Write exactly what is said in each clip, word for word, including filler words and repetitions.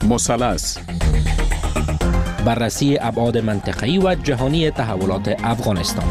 مثلث. بررسی ابعاد منطقه‌ای و جهانی تحولات افغانستان.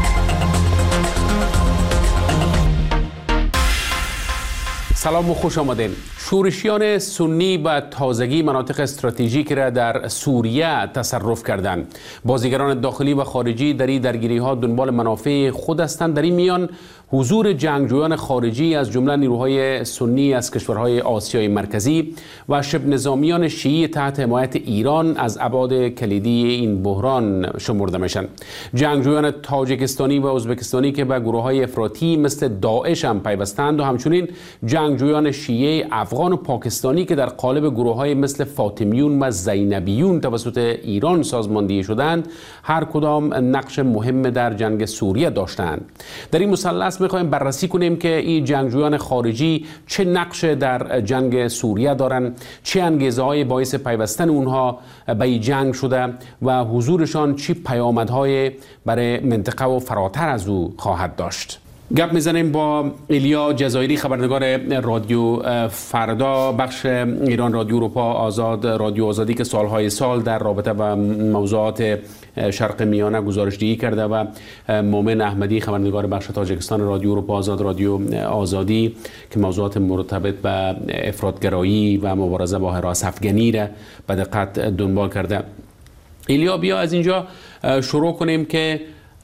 سلام و خوش آمدین. شورشیان سنی به تازگی مناطق استراتژیک را در سوریه تصرف کردند. بازیگران داخلی و خارجی در این درگیری ها دنبال منافع خود هستند. در این میان حضور جنگجویان خارجی از جمله نیروهای سنی از کشورهای آسیای مرکزی و شبه نظامیان شیعی تحت حمایت ایران از ابعاد کلیدی این بحران شمرده میشن. جنگجویان تاجیکستانی و ازبکستانی که به گروه‌های افراطی مثل داعش هم پیوستند و همچنین جنگجویان شیعه افغان و پاکستانی که در قالب گروه‌های مثل فاطمیون و زینبیون توسط ایران سازماندهی شدند، هر کدام نقش مهم در جنگ سوریه داشتند. در این مثلث میخوایم بررسی کنیم که این جنگجویان خارجی چه نقش در جنگ سوریه دارند، چه انگیزه‌های باعث پیوستن اونها به این جنگ شده و حضورشان چه پیامدهای برای منطقه و فراتر از او خواهد داشت. گپ میزنیم با ایلیا جزایری، خبرنگار رادیو فردا، بخش ایران رادیو اروپا آزاد، رادیو آزادی که سالهای سال در رابطه با موضوعات شرق میانه گزارشدهی کرده، و مومن احمدی، خبرنگار بخش تاجیکستان رادیو اروپا آزاد، رادیو آزادی که موضوعات مرتبط به افراطگرایی و مبارزه با هراس افغانی را به دقت دنبال کرده. ایلیا، بیا از اینجا شروع کنیم که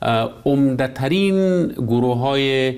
عمده‌ترین گروه های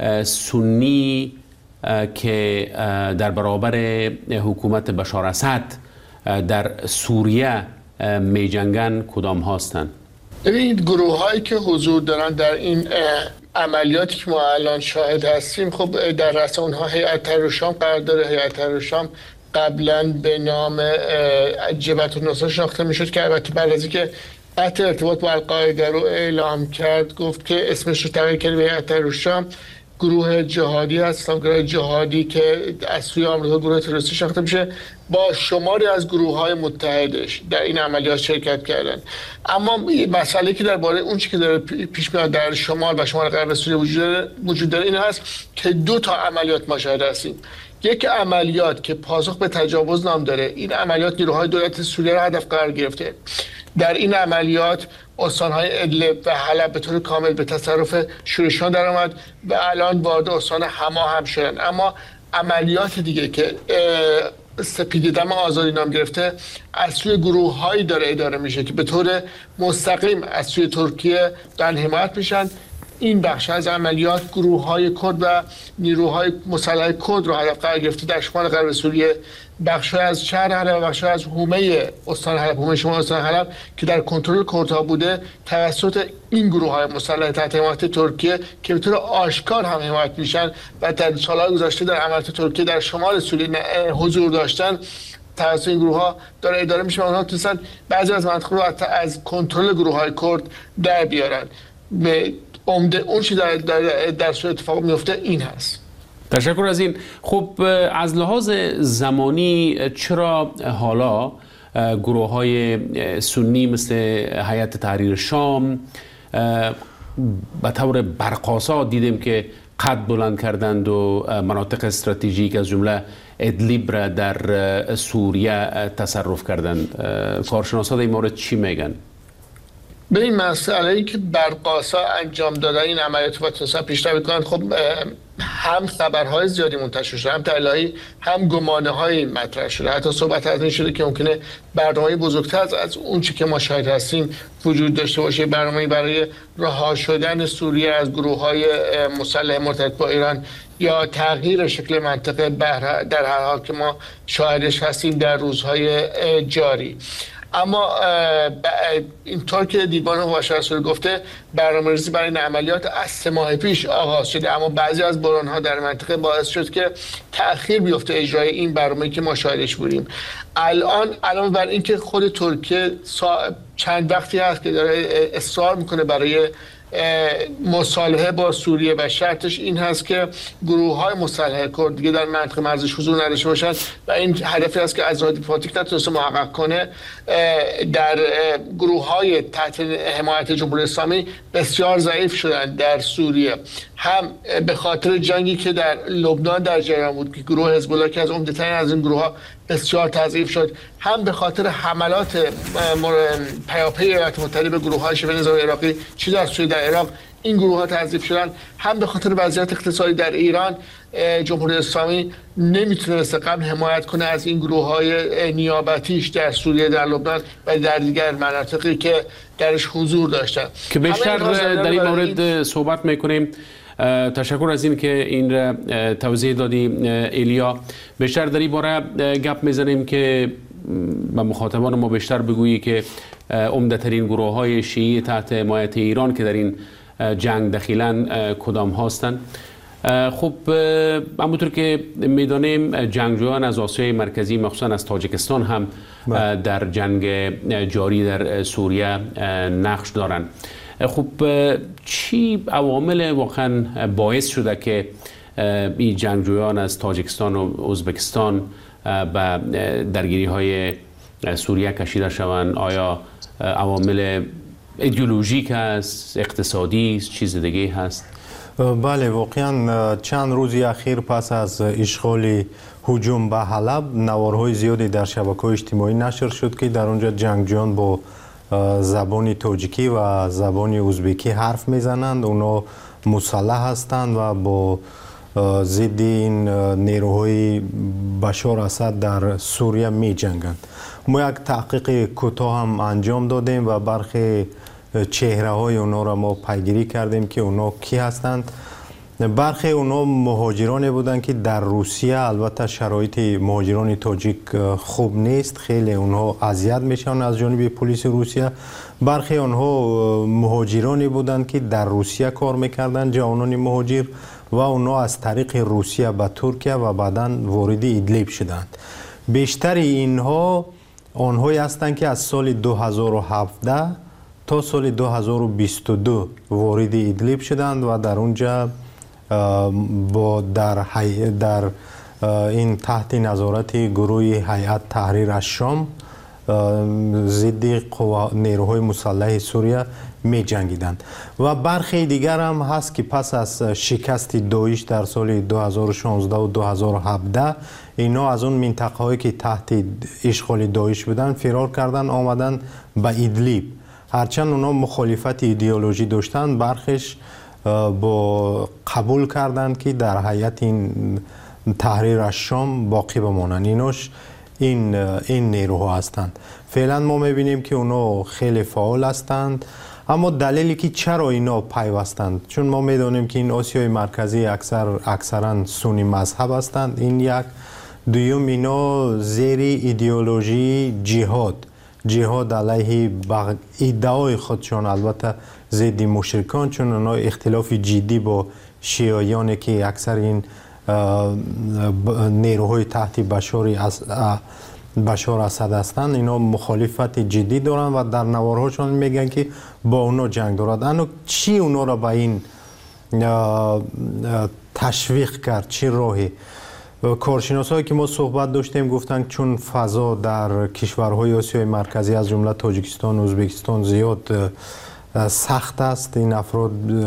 سنی که در برابر حکومت بشار اسد در سوریه می جنگن کدام هستند؟ ببینید، گروه هایی که حضور دارن در این عملیاتی که ما الان شاهد هستیم، خب در رأس اونها هیئت تحریر الشام قرار داره. هیئت تحریر الشام قبلا به نام جبهة النصرة شناخته میشد که البته بعد از اینکه قطع ارتباط با القاعده رو اعلام کرد، گفت که اسمش رو تغییر کرد به هیئت تحریر الشام. گروه جهادی هست، گروه جهادی که از سوی آمریکا گروه تروریستی شناخته میشه، با شماری از گروه‌های متحدش در این عملیات شرکت کردن. اما مسئله که درباره اون چیزی که داره پیش میاد در شمال و شمال غرب سوریه وجود داره این هست که دو تا عملیات ما شاهد هستیم. یک عملیات که پاسخ به تجاوز نام داره. این عملیات نیروهای دولت سوریه را هدف قرار گرفته. در این عملیات استان‌های ادلب و حلب به طور کامل به تصرف شورشیان درآمد و الان وارد استان حما هم شدن. اما عملیات دیگه که سپید دم آزادی نام گرفته از سوی گروه‌هایی داره اداره میشه که به طور مستقیم از سوی ترکیه دارن حمایت میشن. این بخش از عملیات گروه‌های کرد و نیروهای مسلح کرد رو هدف قرار گرفته در شمال غرب سوریه. بخش از شهر حلب و بخش از حومه استان حلب، حومه شمال استان حلب که در کنترل کردها بوده، توسط این گروه‌های مسلح تحت حمایت ترکیه که به طور آشکار هم حمایت میشن و در سال‌های گذشته در عملیات ترکیه در شمال سوریه حضور داشتن، توسط این گروه‌ها داره اداره میشه و اونها تونستن بعضی از مناطق رو از کنترل گروه‌های کرد در بیارن. به عمده اون چی در در در سوی اتفاق میفته این هست. تشکر از این. خب از لحاظ زمانی چرا حالا گروه های سنی مثل هیئت تحریر الشام به طور برقاسا دیدیم که قد بلند کردند و مناطق استراتژیک از جمله ادلیب را در سوریه تصرف کردند؟ کارشناسان این مورد چی میگن؟ به این مسئله‌ای که برقاسا انجام دادن این عملیات و تونستن پیشروی کنن، خب هم خبرهای زیادی منتشر شده، هم دلایلی، هم گمانه‌های مطرح شده. حتی صحبت از این شده که ممکنه برنامه‌ای بزرگتر از, از اون چی که ما شاهد هستیم وجود داشته باشه، برنامه‌ای برای رها شدن سوریه از گروه‌های مسلح مرتبط با ایران یا تغییر شکل منطقه در هر حال که ما شاهدش هستیم در روزهای جاری. اما اینطور که دیوان حقوق بشر سوریه گفته، برنامه‌ریزی برای این عملیات از سه ماه پیش آغاز شده، اما بعضی از بحران‌ها در منطقه باعث شد که تأخیر بیفته اجرای این برنامه‌ای که ما شاهدش بودیم. الان الان بر اینکه خود ترکیه چند وقتی هست که داره اصرار میکنه برای مصالحه با سوریه و شرطش این هست که گروه های مسلح کرد دیگه در منطقه مرزش حضور نداشته باشند و این هدفی است که از دیپلماتیک نتونسته محقق کنه. در گروه های تحت حمایت جمهوری اسلامی بسیار ضعیف شدن در سوریه، هم به خاطر جنگی که در لبنان در جریان بود که گروه حزب الله که از عمده‌ترین از این گروه ها بسیار تضعیف شد، هم به خاطر حملات پیاپی ایالات متحده به گروه های شبه نظامی عراقی چی در سوریه در عراق این گروه ها تضعیف شدن، هم به خاطر وضعیت اقتصادی در ایران جمهوری اسلامی نمیتونسته قبل حمایت کنه از این گروه های نیابتیش در سوریه، در لبنان و در دیگر مناطقی که درش حضور داشتن که بیشتر در این مورد صحبت میکنیم. تشکر از این که این توضیح دادی ایلیا. بیشتر در این باره گپ میزنیم که با مخاطبان ما بیشتر بگویی که عمده‌ترین گروه های شیعی تحت حمایت ایران که در این جنگ دخیلن کدام هستند. خب همونطور که میدانیم جنگجویان از آسیای مرکزی مخصوصا از تاجیکستان هم در جنگ جاری در سوریه نقش دارند. خب چی عوامل واقعا باعث شده که این جنگجویان از تاجیکستان و ازبکستان به درگیری های سوریه کشیده شوند؟ آیا عوامل ایدئولوژیک است، اقتصادی است، چیز دیگه هست؟ بله، واقعا چند روزی اخیر پس از اشغال هجوم به حلب نوارهای زیادی در شبکه‌های اجتماعی نشر شد که در اونجا جنگجویان با زبان تاجیکی و زبان ازبکی حرف میزنند. اونا مسلح هستند و با ضد این نیروهای بشار اسد در سوریه می جنگند. ما یک تحقیق کوتاه هم انجام دادیم و برخی چهره های اونا را ما پیگیری کردیم که اونا کی هستند. برخی اونا مهاجرانی بودند که در روسیه، البته شرایط مهاجران تاجیک خوب نیست، خیلی اونها اذیت میشن از جانب پلیس روسیه. برخی اونها مهاجرانی بودند که در روسیه کار میکردند، جوانان مهاجر، و اونا از طریق روسیه به ترکیه و بعداً وارد ادلیب شدند. بیشتر اینها آنهایی هستند که از سال دو هزار و هفده تا سال دو هزار و بیست و دو وارد ادلیب شدند و در اونجا با در, در این تحت نظارت گروه هیئت تحریر الشام ضد نیروهای مسلح سوریه می جنگیدند. و برخی دیگر هم هست که پس از شکست داعش در سال دو هزار و شانزده و دو هزار و هفده اینا از اون منطقه هایی که تحت اشغال داعش بودن فرار کردن آمدن به ادلیب. هرچند اونا مخالفت ایدئولوژی داشتن، برخیش با قبول کردند که در هیئت این تحریر الشام باقی بمانند. ایناش این این نیروها هستند. فعلا ما میبینیم که اونا خیلی فعال هستند، اما دلیلی که چرا اینا پیوستند، چون ما میدونیم که این آسیای مرکزی اکثر اکثرا سنی مذهب هستند. این یک. دوم، اینا زیر ایدئولوژی جهاد جهاد علیه ادعای خودشان، البته ضد مشرکان، چون اونا اختلاف جدی با شیعیانی که اکثر این نیروهای تحت بشار بشار اسد هستند، اینا مخالفت جدی دارن و در نوارهاشون میگن که با اونا جنگ دارد. اما چی اونا را به این تشویق کرد؟ چی راهی؟ کارشناسایی که ما صحبت داشتیم گفتن چون فضا در کشورهای آسیای مرکزی از جمله تاجیکستان و ازبکستان زیاد سخت است، این افراد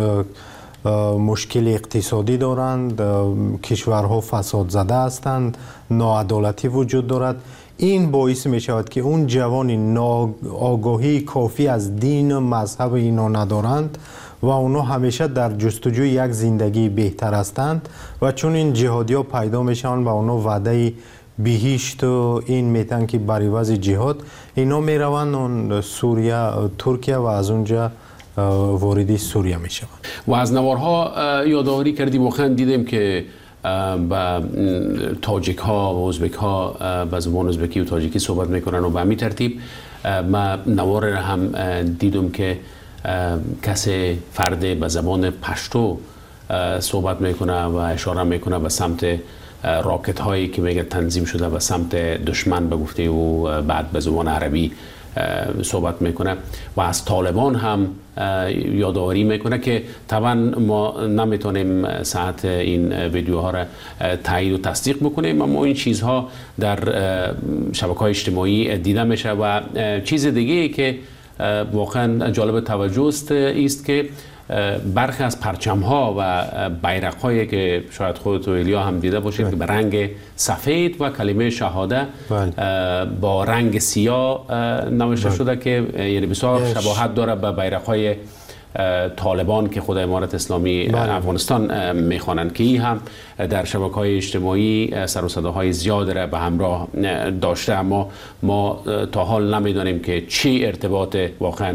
مشکل اقتصادی دارند، کشورها فساد زده هستند، ناعدالتی وجود دارد. این باعث می شود که اون جوان آگاهی کافی از دین و مذهب اینا ندارند و اونا همیشه در جستجوی یک زندگی بهتر هستند و چون این جهادی ها پیدا میشن و اونا وعده بهشت و این میتن که بر عوض جهاد اینا میروند اون سوریه، ترکیه و از اونجا وارد سوریه میشوند. و از نوارها یادآوری کردی، واقعا دیدیم که با تاجیک ها و ازبک ها با زبان ازبکی و تاجیکی صحبت میکنن و به همین ترتیب ما نوار هم دیدم که کسی فرد به زبان پشتو صحبت میکنه و اشاره میکنه به سمت راکت هایی که میگه تنظیم شده به سمت دشمن به گفته و بعد به زبان عربی صحبت میکنه و از طالبان هم یادآوری میکنه که طبعا ما نمیتونیم صحت این ویدیوها را تایید و تصدیق بکنیم، اما این چیزها در شبکه‌های اجتماعی دیده میشه. و چیز دیگه که واقعا جالب توجه است است که برخی از پرچم ها و بیرق هایی که شاید خودت و ایلیا هم دیده باشید که به رنگ سفید و کلمه شهاده با رنگ سیاه نوشته شده که یعنی بسیار شباهت داره به بیرق های طالبان که خود امارت اسلامی افغانستان میخوانند، که این هم در شبکه‌های اجتماعی سر و صداهای زیاد را به همراه داشته، اما ما تا حال نمیدانیم که چی ارتباط واقعا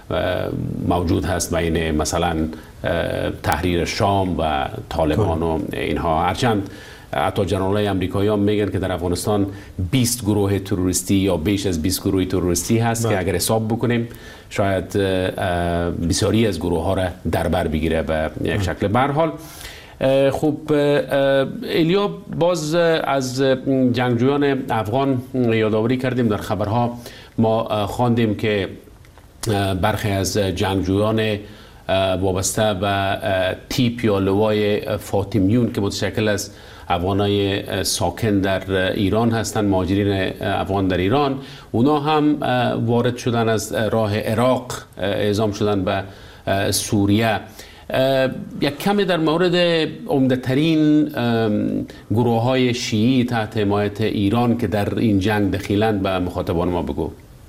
موجود هست بین مثلا تحریر شام و طالبان و اینها. هرچند حتی جنرالای امریکایی هم میگن که در افغانستان بیست گروه تروریستی یا بیش از بیست گروه تروریستی هست که اگر حساب بکنیم شاید بسیاری از گروه ها را در بر بگیره به یک شکل. به هر حال خب ایلیا، باز از جنگجویان افغان یادآوری کردیم. در خبرها ما خواندیم که برخی از جنگجویان وابسته به تیپ یا لوای فاطمیون که متشکل از افغانای ساکن در ایران هستند، مهاجرین افغان در ایران، اونا هم وارد شدن از راه عراق، اعزام شدن به سوریه. یک کمی در مورد عمده‌ترین گروه های شیعی تحت حمایت ایران که در این جنگ دخیلند به مخاطبان ما بگو.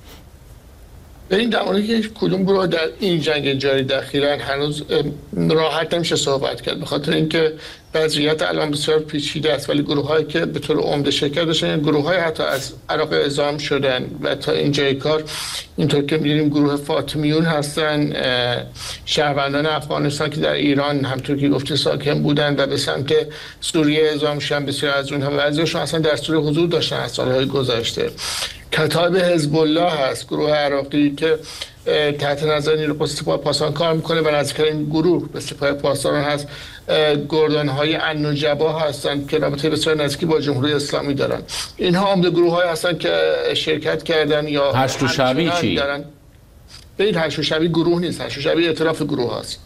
به این در مورد که کدوم گروه در این جنگ جاری دخیلن هنوز راحت نمیشه صحبت کرد، به خاطر اینکه وضعیت الان بسیار پیچیده است، ولی گروه هایی که به طور عمده شرکت داشتن، گروه های حتی از عراق اعزام شدن و تا اینجای کار اینطور که می‌دونیم گروه فاطمیون هستن، شهروندان افغانستان که در ایران همطور که گفته ساکن بودن و به سمت سوریه اعزام شدن. بسیار از اونها بعضیشون اصلا در سوریه حضور داشتن از سالهای گذشته. کتایب حزب الله هست، گروه عراقی که تحت نظر نیروی سپاه پاسداران کار میکنه و نزدیکترین گروه به سپاه پاسداران هست. گردانهای النجبا هستند که رابطه بسیار نزدیکی با جمهوری اسلامی دارن. اینها عمده گروه های هستند که شرکت کردن یا هشت و شبی چی؟ دارن. به این هشت و شبی گروه نیست، هشت و شبی ائتلاف گروه هست.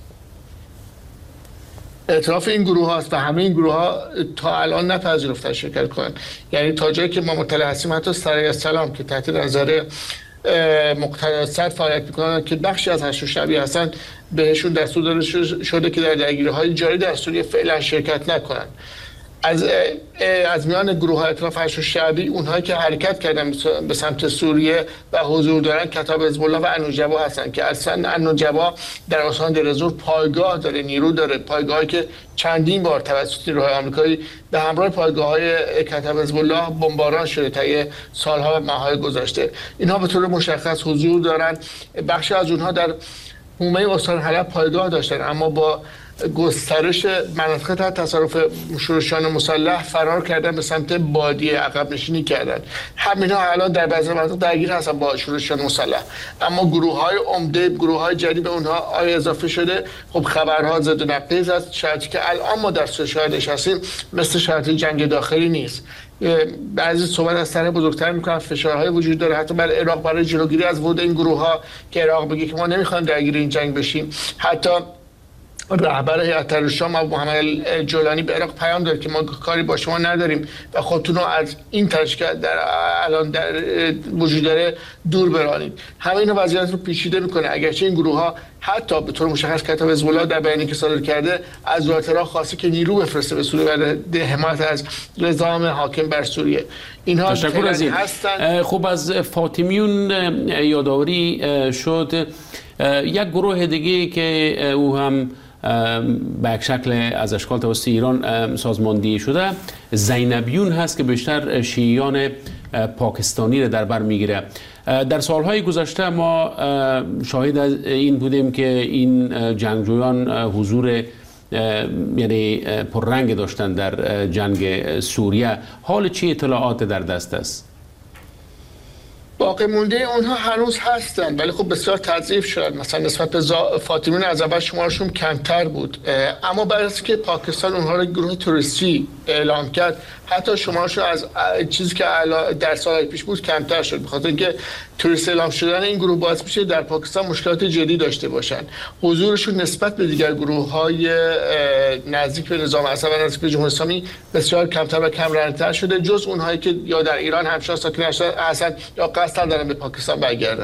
ائتلاف این گروه هاست و همه این گروه ها تا الان نپذیرفتن شرکت کنن. یعنی تا جایی که ما مطلع هستیم حتی سرای السلام که تحت نظر مقتدی صدر فعالیت میکنن که بخشی از هشت و شبی هستن، بهشون دستور داده شده که در درگیری های جاری در سوریه فعلا شرکت نکنن. از از میان گروه های ائتلاف هشت و شبی اونهایی که حرکت کردن به سمت سوریه و حضور دارن کتایب حزب الله و النجبا هستن که اصلا النجبا در استان دلزور پایگاه داره، نیرو داره، پایگاهی که چندین بار توسط نیروهای آمریکایی به همراه پایگاه‌های کتایب حزب الله بمباران شده طی سالها و ماه‌های گذشته. اینها به طور مشخص حضور دارن. بخشی از اونها در حومه استان حلب پایگاه داشتن، اما با گسترش مناطق تحت تصرف شورشیان مسلح فرار کردن به سمت بادیه، عقب نشینی کردن. همینها الان در بعضی مناطق درگیر هستن با شورشیان مسلح، اما گروه های عمده، گروه های جدید به اونها آیا اضافه شده؟ خب خبرها زد و نقیض است. شرایطی که الان ما در شاهدش هستیم مثل شرایط جنگ داخلی نیست. بعضی صحبت از طرح بزرگتر میکنن، فشارهای وجود داره حتی بر عراق برای جلوگیری از ورود این گروه ها که عراق بگه که ما نمیخوایم درگیر این جنگ بشیم. حتی رهبر هیئت تحریر شام ابو محمد جولانی به عراق پیام داد که ما کاری با شما نداریم و خودتون رو از این تشکیل در الان در وجود داره دور برانید. همه اینا وضعیت رو پیچیده میکنه، اگرچه این گروه ها حتی به طور مشخص کتایب حزب الله در بیانیه‌ای که صادر کرده از دولت عراق خواسته که نیرو بفرسته به سوریه برای حمایت از نظام حاکم بر سوریه. اینها تشکر از این هستن. خب از فاطمیون یادآوری شد. یک گروه دیگه که او هم به یک شکل از اشکال توسط ایران سازماندهی شده زینبیون هست که بیشتر شیعیان پاکستانی را در بر میگیره. در سالهای گذشته ما شاهد این بودیم که این جنگجویان حضور یعنی پررنگ داشتن در جنگ سوریه. حال چی اطلاعات در دست است؟ باقی مونده اونها هنوز هستن ولی خب بسیار تضعیف شد. مثلا نسبت به فاطمیون از اول شمارشون کمتر بود، اما بعد از که پاکستان اونها رو گروه تروریستی اعلام کرد حتی شمارشون از چیزی که در سالهای پیش بود کمتر شد، بخاطر اینکه توریست اعلام شدن این گروه باعث میشه در پاکستان مشکلات جدی داشته باشن. حضورشون نسبت به دیگر گروه‌های نزدیک به نظام اسد و نزدیک به جمهوری اسلامی بسیار کمتر و کم رنگ‌تر شده، جز اونهایی که یا در ایران همچنان ساکن هستند یا قصد دارن به پاکستان برگردن.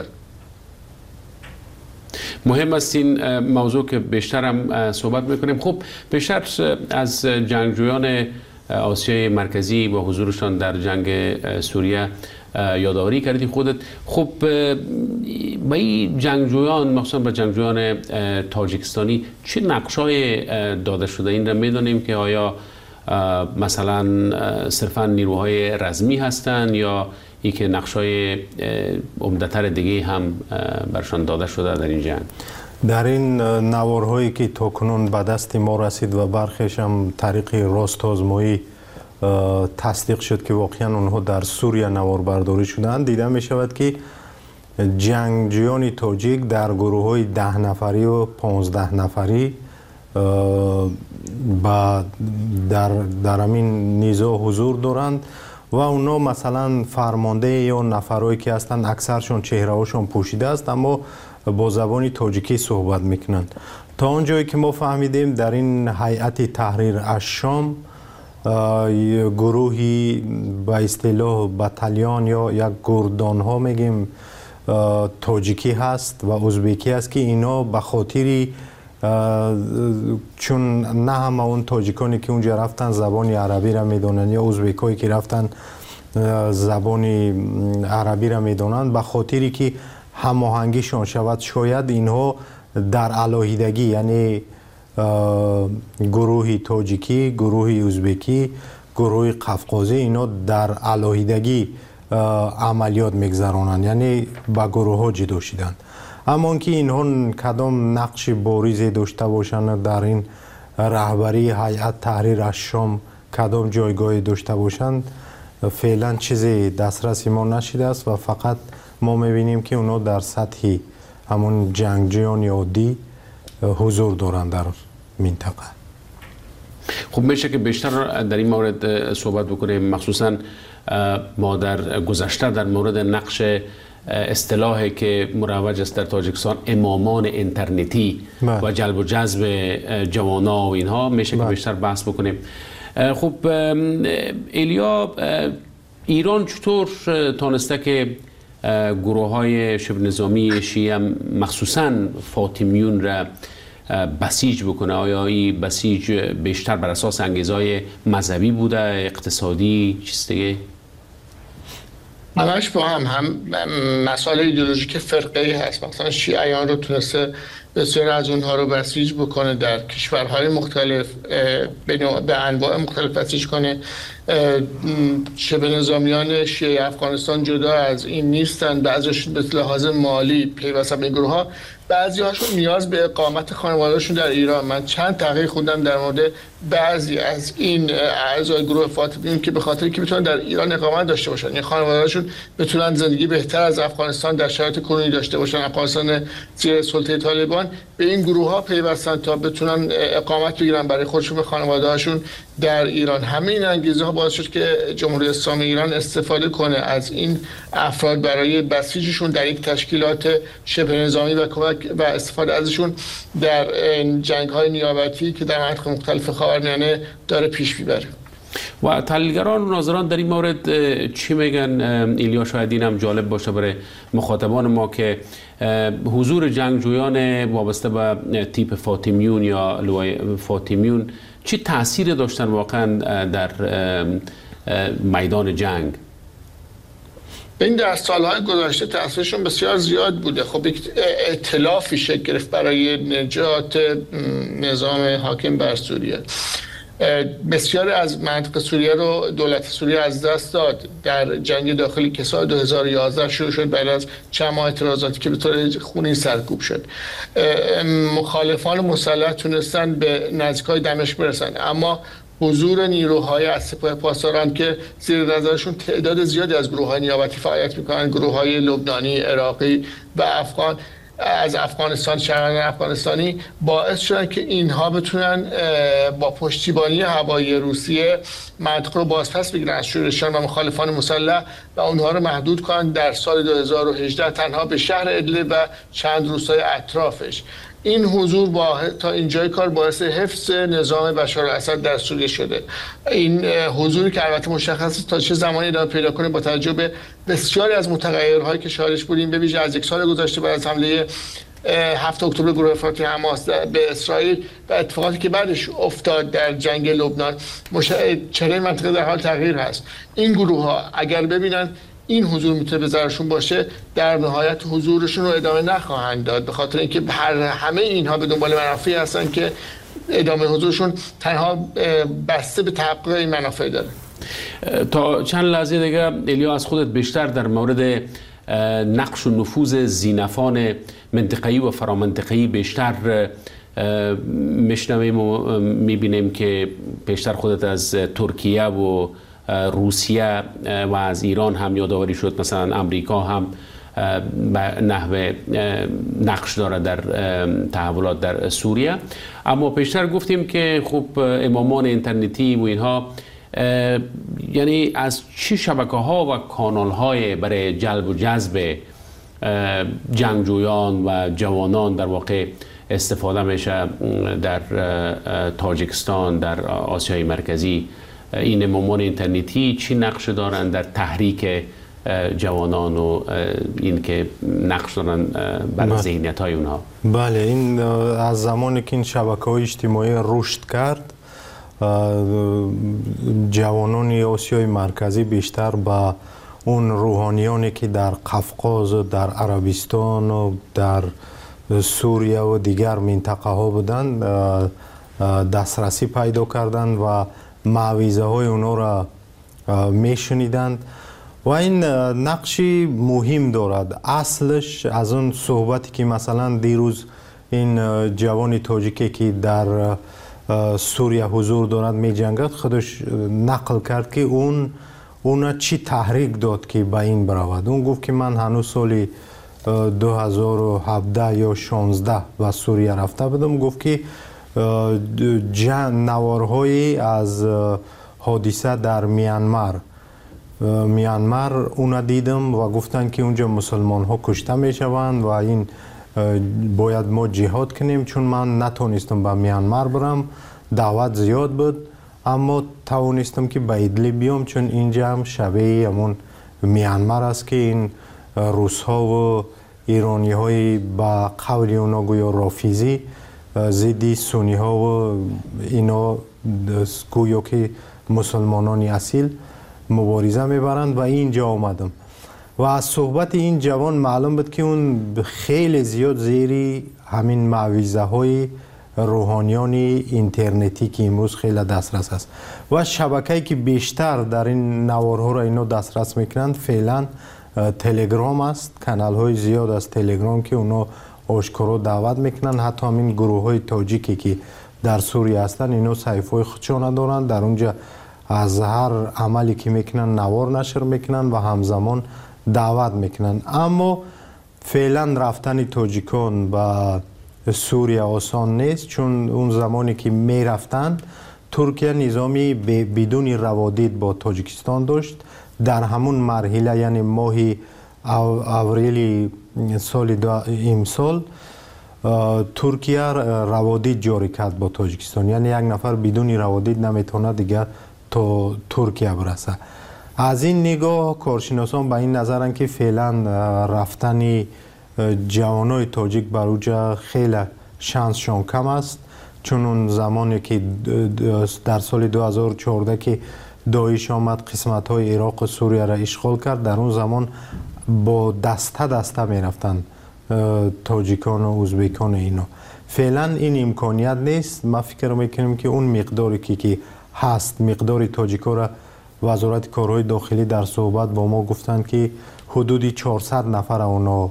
مهم است این موضوع که بیشتر هم صحبت میکنیم. خب بیشتر از جنگجویان آسیای مرکزی با حضورشان در جنگ سوریه یادآوری کردید خودت. خب با این جنگجویان، مخصوصا با جنگجویان تاجیکستانی، چه نقشای داده شده؟ این را میدونیم که آیا مثلا صرفا نیروهای رزمی هستند یا ای که نقشای عمده‌تر دیگه هم برشان داده شده در این جنگ؟ در این نوارهایی که تاکنون به دست ما رسید و برخیش هم طریق راست آزمایی تصدیق شد که واقعا اونها در سوریه نوار برداری شدند، دیده می شود که جنگجویان تاجیک در گروه های ده نفری و پانزده نفری در در همین نیزه حضور دارند و اونا مثلا فرمانده یا نفرایی که هستند اکثرشون چهره‌هاشون پوشیده است اما با زبان تاجیکی صحبت میکنند. تا اونجایی که ما فهمیدیم در این هیئت تحریر الشام گروهی به اصطلاح بتالیون یا یک گردان ها میگیم تاجیکی هست و ازبکی هست که اینا به خاطری چون نه همه اون تاجیکانی که اونجا رفتن زبان عربی را میدونن یا ازبکایی که رفتن زبان عربی را میدونن، به خاطری که هماهنگیشون شود شاید اینها در علاهیدگی، یعنی گروهی تاجیکی، گروهی ازبکی، گروهی قفقازی، اینا در علاهیدگی عملیات میگذرانند، یعنی با گروه ها جدا شدند. اما که اینها کدام نقش باریزی داشته باشند در این رهبری هیئت تحریر الشام، کدام جایگاهی داشته باشند، فعلا چیزی دسترسی ما نشده است و فقط ما میبینیم که اونا در سطح همون جنگجویان عادی حضور دارند در منطقه. خب میشه که بیشتر در این مورد صحبت بکنیم، مخصوصا ما در گذشته در مورد نقش اصطلاحی که مروج است در تاجیکستان امامان اینترنتی و جلب و جذب جوانا و اینها، میشه که بیشتر بحث بکنیم. خب ایلیا، ایران چطور تانسته که گروه های شبه نظامی شیعه مخصوصا فاطمیون را بسیج بکنه؟ آیا این بسیج بیشتر بر اساس انگیزهای مذهبی بوده، اقتصادی، چیز دیگه؟ همش با هم هم مسائل ایدئولوژیک فرقه‌ای هست. مثلا شیعیان رو تونسته بسیار از اونها رو بسیج بکنه، در کشورهای مختلف به انواع مختلف بسیج کنه. شبه نظامیان شیعه افغانستان جدا از این نیستن، بعضیشون به لحاظ مالی پیوستن به این گروه ها، بعضی هاشون نیاز به اقامت خانواده‌شون در ایران. من چند تحقیق خوندم در مورد بعضی از این اعضای گروه فاطمیون که به خاطر که بتونن در ایران اقامت داشته باشن، یعنی خانواده‌شون بتونن زندگی بهتر از افغانستان در شرایط کنونی داشته باشن، افغانستان زیر سلطه طالبان، به این گروه ها پیوستن تا بتونن اقامت بگیرن برای خودشون و خانواده‌هاشون در ایران. همین انگیزه ها باعث شد که جمهوری اسلامی ایران استفاده کنه از این افراد برای بسیجشون در یک تشکیلات شبه نظامی و کمک و استفاده ازشون در جنگ‌های نیابتی که در مناطق مختلف خاورمیانه داره پیش میبره. و تحلیلگران و ناظران در این مورد چی میگن ایلیا؟ شاید این هم جالب باشه برای مخاطبان ما که حضور جنگجویان وابسته به تیپ فاطمیون یا لوای فاطمیون چی تأثیر داشتن واقعا در میدان جنگ؟ این در سالهای گذشته تأثیرشون بسیار زیاد بوده. خب یک ائتلافی شکل گرفت برای نجات نظام حاکم بر سوریه. بسیاری از منطقه سوریه رو دولت سوریه از دست داد در جنگ داخلی که سال دو هزار و یازده شروع شد بعد از چند ماه اعتراضاتی که به طور خونین سرکوب شد. مخالفان مسلح تونستن به نزدیکای دمشق برسن، اما حضور نیروهای از سپاه پاسداران که زیر نظرشون تعداد زیادی از گروه‌های نیابتی فعالیت می‌کنند، گروه‌های لبنانی، عراقی و افغان، از افغانستان، شهروندان افغانستانی باعث شدن که اینها بتونن با پشتیبانی هوایی روسیه منطقه رو بازپس بگیرن از شورشیان و مخالفان مسلح و اونها رو محدود کنن در سال دو هزار و هجده تنها به شهر ادلب و چند روستای اطرافش. این حضور با تا اینجای کار باعث حفظ نظام بشار الاسد در سوریه شده. این حضوری که البته مشخص تا چه زمانی ادامه پیدا کنه با توجه به بسیاری از متغیرهایی که شاهدش بودیم، به ویژه از یک سال گذشته بعد از حمله هفت اکتبر گروه افراطی حماس به اسرائیل و اتفاقاتی که بعدش افتاد در جنگ لبنان، مش... چهره منطقه در حال تغییر هست. این گروه ها اگر ببینن این حضور میتونه به ضررشون باشه، در نهایت حضورشون رو ادامه نخواهند داد، به خاطر اینکه هر همه اینها به دنبال منافعی هستن که ادامه حضورشون تنها بسته به تحقق این منافع داره. تا چند لحظه دیگه الیا از خودت بیشتر در مورد نقش و نفوذ زینفان منطقه‌ای و فرامنطقه‌ای بیشتر میشنویم و میبینیم که بیشتر خودت از ترکیه و روسیه و از ایران هم یادآوری شد، مثلا امریکا هم به نحو نقش داره در تحولات در سوریه. اما پیشتر گفتیم که خب امامان اینترنتی و اینها یعنی از چه شبکه ها و کانال های برای جلب و جذب جنگجویان و جوانان در واقع استفاده میشه در تاجیکستان، در آسیای مرکزی؟ این امامان اینترنتی چی نقش دارن در تحریک جوانان و این که نقش دارن بر ذهنیت های اونها؟ بله، این از زمانی که این شبکه های اجتماعی رشد کرد، جوانان آسیای مرکزی بیشتر با اون روحانیانی که در قفقاز و در عربستان و در سوریه و دیگر منطقه ها بودند دسترسی پیدا کردند و معویزه های اونا را میشنیدند و این نقشی مهم دارد. اصلش از اون صحبتی که مثلا دیروز این جوان تاجیکی که در سوریه حضور دارد می جنگد خودش نقل کرد که اون اون چی تحریک داد که به این برود. اون گفت که من هنوز سال دو هزار و هفده یا شانزده و سوریه رفته بودم. گفت که نوارهایی از حادثه در میانمار میانمار اون دیدم و گفتن که اونجا مسلمان ها کشته می شوند و این باید ما جهاد کنیم. چون من نتونستم به میانمار برم، دعوت زیاد بود، اما توانستم که به ادلب بیام چون اینجا هم شبیه همون میانمار است که این روس ها و ایرانی های با قول اونا گویا رافیزی ضد سنی ها و اینا گویا که مسلمانانی اصیل مبارزه میبرند و اینجا آمدم و از صحبت این جوان معلوم بود که اون خیلی زیاد زیری همین معویزه های روحانیانی اینترنتی که امروز خیلی دسترس است و شبکه‌ای که بیشتر در این نوارها را اینا دسترس میکنند فعلا تلگرام است. کانال های زیاد از تلگرام که اونا آشکارا دعوت میکنن. حتی همین گروه های تاجیکی که در سوریه هستن اینا صحیفه های خودشان دارن، در اونجا از هر عملی که میکنن نوار نشر میکنن و همزمان دعوت میکنن. اما فعلا رفتن تاجیکان به سوریه آسان نیست، چون اون زمانی که میرفتن ترکیه نظامی بدون روادید با تاجیکستان داشت. در همون مرحله یعنی ماه اوریل سال امسال ترکیه روادید جاری کرد با تاجیکستان، یعنی یک نفر بدون روادید نمیتونه دیگه تا ترکیه برسه. از این نگاه کارشناسان به این نظرن که فعلا رفتن جوانای تاجیک بر اونجا خیلی شانسشان کم است، چون اون زمانی که در سال دو هزار و چهارده که داعش آمد قسمت های عراق و سوریه را اشغال کرد، در اون زمان با دسته دسته می رفتن تاجیکان و ازبکان اینا. فعلا این امکانیت نیست. ما فکر میکنیم که اون مقداری که, که هست، مقداری تاجیکا را وزارت کارهای داخلی در صحبت با ما گفتند که حدودی چهارصد نفر اونا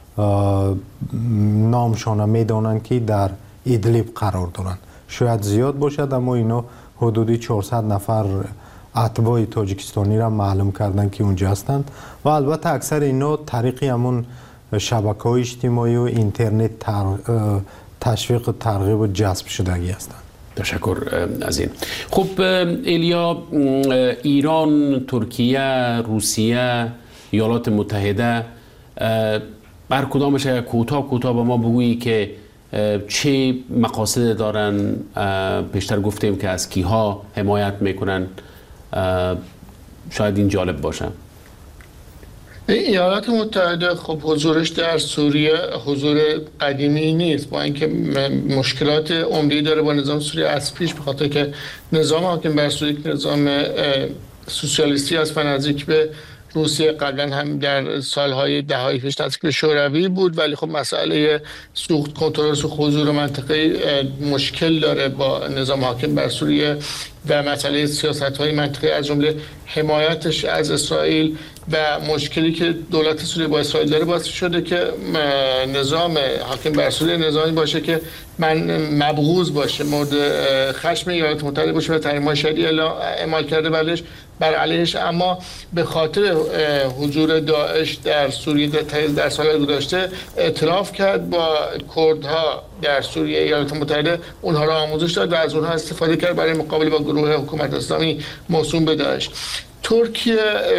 نامشان میدانند که در ادلب قرار دارند. شاید زیاد باشد، اما اینا حدودی چهارصد نفر اتباع تاجیکستانی را معلوم کردن که اونجا هستند و البته اکثر اینا طریقی همون شبکه‌های اجتماعی و اینترنت تشویق و ترغیب و جذب شدگی هستند. تشکر از این. خب ایلیا، ایران، ترکیه، روسیه، ایالات متحده، بر کدامش کوتاه کوتاه به ما بگویی که چه مقاصد دارن؟ پیشتر گفتیم که از کیها حمایت میکنن، شاید این جالب باشه. ایالات متحده خب حضورش در سوریه حضور قدیمی نیست، با اینکه مشکلات عمده‌ای داره با نظام سوریه از پیش، به خاطر که نظام حاکم بر سوریه نظام سوسیالیستی است و نزدیک به روسیه، قبلا هم در سالهای دههای پیش نزدیک به شوروی بود، ولی خب مسئله سوخت کنترل سوخت حضور منطقه مشکل داره با نظام حاکم بر سوریه و مسئله سیاست‌های منطقه از جمله حمایتش از اسرائیل و مشکلی که دولت سوریه با اسرائیل داره باعث شده که نظام حاکم بر سوریه نظامی باشه که من مبغوض باشه، مورد خشم ایالات متحده باشه و تحریم‌های شدیدی اعمال کرده بلش بر علیهش. اما به خاطر حضور داعش در سوریه در سال‌های گذشته اعتراف کرد با کردها در سوریه. ایالات متحده اونها را آموزش داد و از اونها استفاده کرد برای مقابله با گروه حکومت اسلامی موسوم به داعش. ترکیه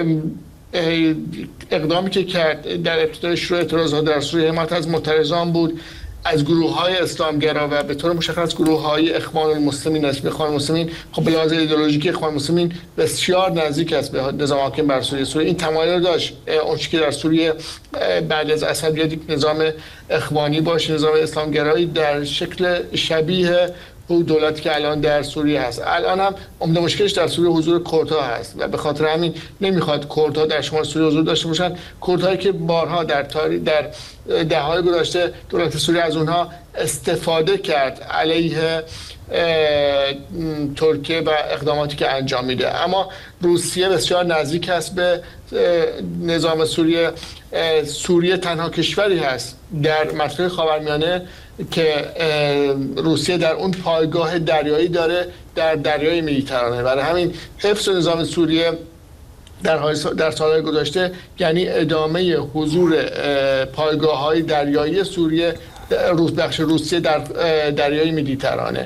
اقدامی که کرد در ابتدای شروع اعتراضات در سوریه حمایت از معترضان بود، از گروه‌های اسلامگرا و به طور مشخص گروه‌های اخوان المسلمین است. اخوان المسلمین خب به لحاظ ایدئولوژیکی اخوان المسلمین بسیار نزدیک است به نظام حاکم بر سوریه. سوریه این تمایل داشت اون که در سوریه بعد از اسد بیاد یک نظام اخوانی باشه، نظام اسلامگرایی در شکل شبیه او دولتی که الان در سوریه هست. الان هم عمده مشکلش در سوریه حضور کردها هست و به خاطر همین نمیخواد کردها در شمال سوریه حضور داشته باشن. کردهایی که بارها در تاریخ در دهه‌های گذشته دولت سوریه از اونها استفاده کرد علیه ترکیه و اقداماتی که انجام میده. اما روسیه بسیار نزدیک است به نظام سوریه. سوریه تنها کشوری هست در منطقه خاورمیانه که روسیه در اون پایگاه دریایی داره در دریای مدیترانه. برای همین حفظ نظام سوریه در در سالهای گذشته یعنی ادامه حضور پایگاه‌های دریایی سوریه روس بخش روسیه در دریای مدیترانه.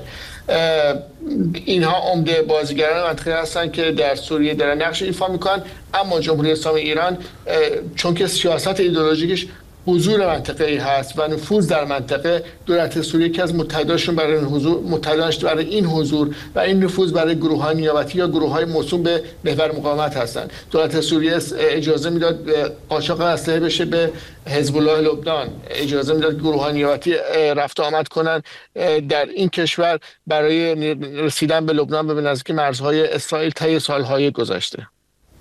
اینها عمده بازیگران منطقه هستند که در سوریه دارن نقش ایفا میکنن. اما جمهوری اسلامی ایران چون که سیاست ایدئولوژیکش حضور منطقه‌ای هست و نفوذ در منطقه، دولت سوریه که از متحداشون برای این حضور متحداش برای این حضور و این نفوذ برای گروه‌های نیابتی یا گروه‌های موسوم به محور مقاومت هستند. دولت سوریه اجازه میداد قاچاق اسلحه بشه به حزب الله لبنان، اجازه میداد گروه‌های نیابتی رفت و آمد کنن در این کشور برای رسیدن به لبنان و به نزدیک مرزهای اسرائیل طی سال‌های گذشته.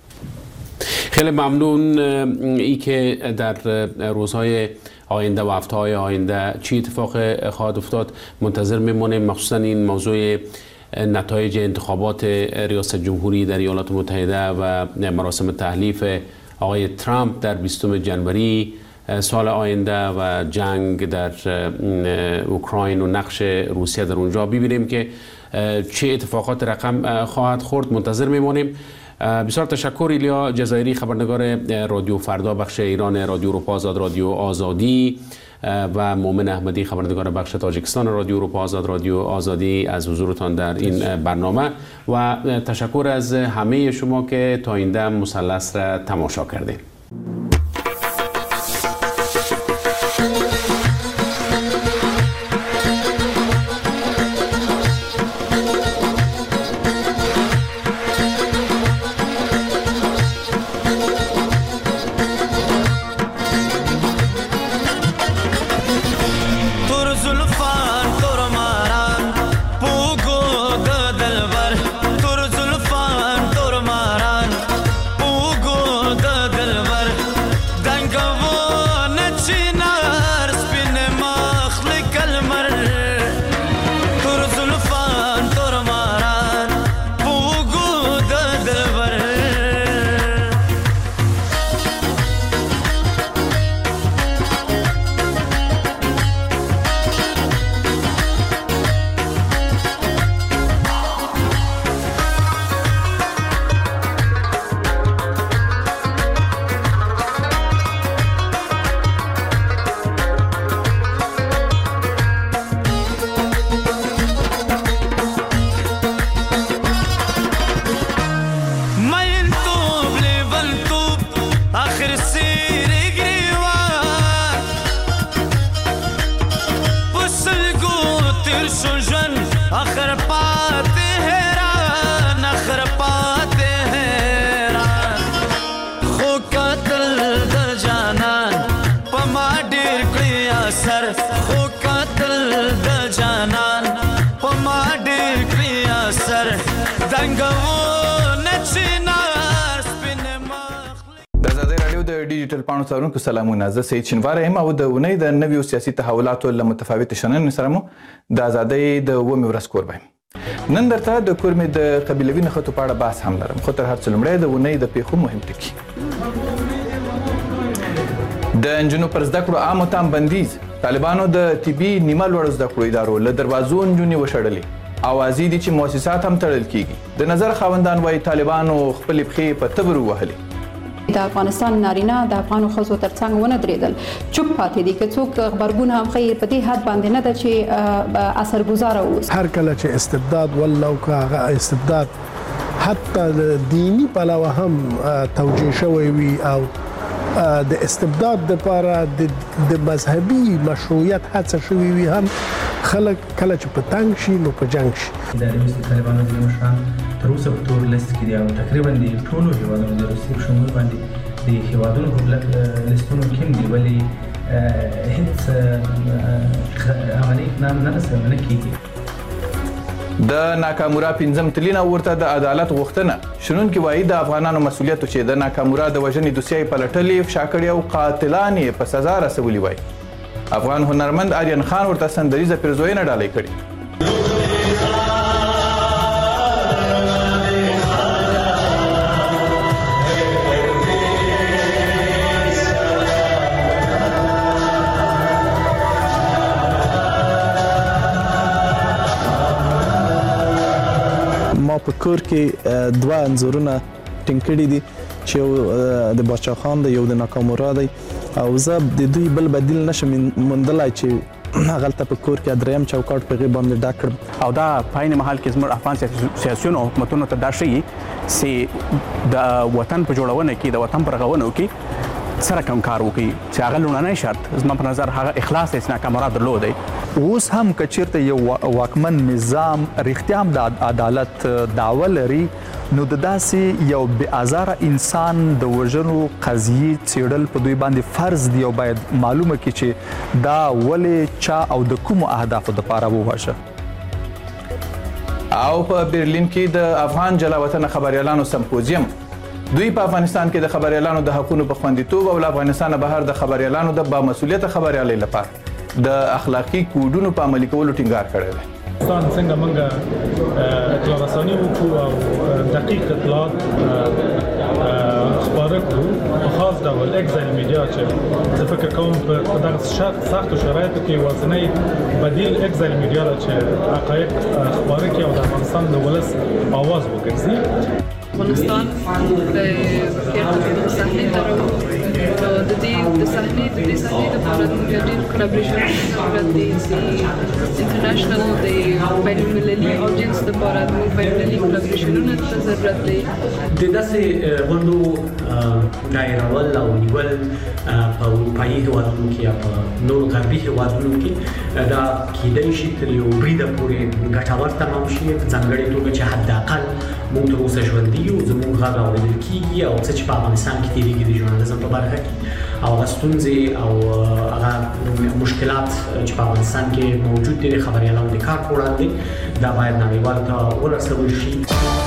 خیلی ممنون. ای که در روزهای آینده و هفته‌های آینده چی اتفاق خواهد افتاد منتظر میمونیم، مخصوصا این موضوع نتایج انتخابات ریاست جمهوری در ایالات متحده و مراسم تحلیف آقای ترامپ در بیستم جنوری سال آینده و جنگ در اوکراین و نقش روسیه در اونجا. ببینیم که چه اتفاقات رقم خواهد خورد، منتظر میمونیم. بسیار تشکر ایلیا جزایری، خبرنگار رادیو فردا بخش ایران رادیو اروپا آزاد رادیو آزادی و مومن احمدی، خبرنگار بخش تاجیکستان رادیو اروپا آزاد رادیو آزادی، از حضورتان در این برنامه و تشکر از همه شما که تا این دم مثلث را تماشا کردید. دلبر قاتل د جانان پما ډیر کړی اثر خو قاتل د جانان پما ډیر کړی اثر دنګو نچینار سپین مخ د آزادۍ راډیو د ډیجیټل پاڼو څارونکو سلامونه. زه سید شینواری یم او د اونۍ د نویو سیاسي تحولاتو له متفاوتې شننې سره مو د آزادۍ د اوومې ورځ کوربه یم. نن درته د کورمې د قبیلوي نښتو په اړه بحث هم لرم، خو تر هر څه لومړی د اونۍ د پیښو مهم ټکي. د نجونو پر زده کړو عامو تام بندیز. طالبانو د طبي نیمه لوړو زده کړو ادارو له دروازو نجونې وشړلې. اوازې دي چې مؤسسات هم تړل کیږي. د نظر خاوندان وایي طالبانو خپلې پښې په تبر ووهلې. د افغانستان نارینه د افغانو ښځو ترڅنګ ونه درېدل، چوپ پاتې دي. که څوک غبرګون هم ښیي په دې حد باندې نه ده چې اثرګزاره اوسي. هر کله چې استبداد والله او که هغه استبداد حتی دینی پلوه هم توجیه شوی وي او د استبداد دپاره د مذهبي مشروعیت هڅه شوې وي، هم خلک کله چې په تنګ شي نو په جنګ شي. د روسي طالبانو د مشران تر اوسه په تور لیست کې دي او تقریبا د ټولو هیوادونو د روسي په شمول باندې د هیوادونو په لیستونو کې دي، ولې هیڅ عملي اقدام نه رسمنه کیږي. د ناکامورا پنځم تلین ورته د عدالت غوښتنه. شنونکي وایي د افغانانو مسؤلیت چې د ناکامورا د وژنې دوسیه یې پلټلې، فشا کړې او قاتلان یې په سزا رسولي وایي. افغان هنرمند آریان خان ورته سندریزه پیرزوینه ډالۍ کړې. ما په کور کې دوه انځورونه ټینګ کړي دي چې یو د باچا خان دی، یو د ناکامورا دی، او زه د دوی بل بدیل نشم موندلی چې هغلته په کور کې دریم چوکاټ په هغې باندې ډک کړم. او دا په عین محل کې زموږ افغان سیاسیونو او حکومتونو ته دا ښیي چې د وطن په جوړونه کې، د وطن په رغونو کې سره کوم کار وکړي چې هغه لومړنی شرط زما په نظر هغه اخلاص دی چې ناکامورا درلودی. اوس هم که چیرته یو واکمن نظام رښتیا هم د عدالت دعوه لري، نو د داسې یو بې ازاره انسان د وژنو قضیې څېړل په دوی باندې فرض دی او باید معلومه کړي چې دا ولې چا او د کومو اهدافو دپاره ووژه. او په برلین کې د افغان جلا وطن خبریالانو سمپوزیم. دوی په افغانستان کې د خبریالانو د حقونو په خوندیتوب او له افغانستانه بهر د خبریالانو د بامسؤلیته خبریالۍ لپاره د اخلاقي کوډونو په عملي کولو ټینګار کړی دی. افغانستان څنګه موږ اطلاع رساني وکړو او دقیق اطلاعات خپاره کړو په خاص ډول اکزایل میډیا چې زه فکر کوم په دغه سختو شرایطو کې یوازینی بدیل اکزایل میډیا ده چې حقایق خپاره کړي او د افغانستان د ولس آواز وګرځي. افغانستان د تیاتر صحنې ته راوړو، نو د دې د صحنې د دې صحنې لپاره د ډېر کولابریشن ضرورت دی. د انټرنیشنل د بین المللي اودینس لپاره د بین المللي کولابریشنونو ته ضرورت دی. د داسې غونډو دایرول او نیول په اروپایي هېوادونو کې یا په نورو غربي هېوادونو کې دا کیدای شي تر یو بریده پورې ګټور تمام شي، په ځانګړې توګه چې حداقل موږ تر اوسه ژوندي یو، زموږ غږ اورېدل کېږي او څه چې په افغانستان کې تېرېږي د ژورنالیزم په برخه کې او هغه ستونزې او هغه مشکلات چې په افغانستان کې موجود دي د خبریالانو د کار په وړاندې دا باید نړیوالو ته ورسول شي.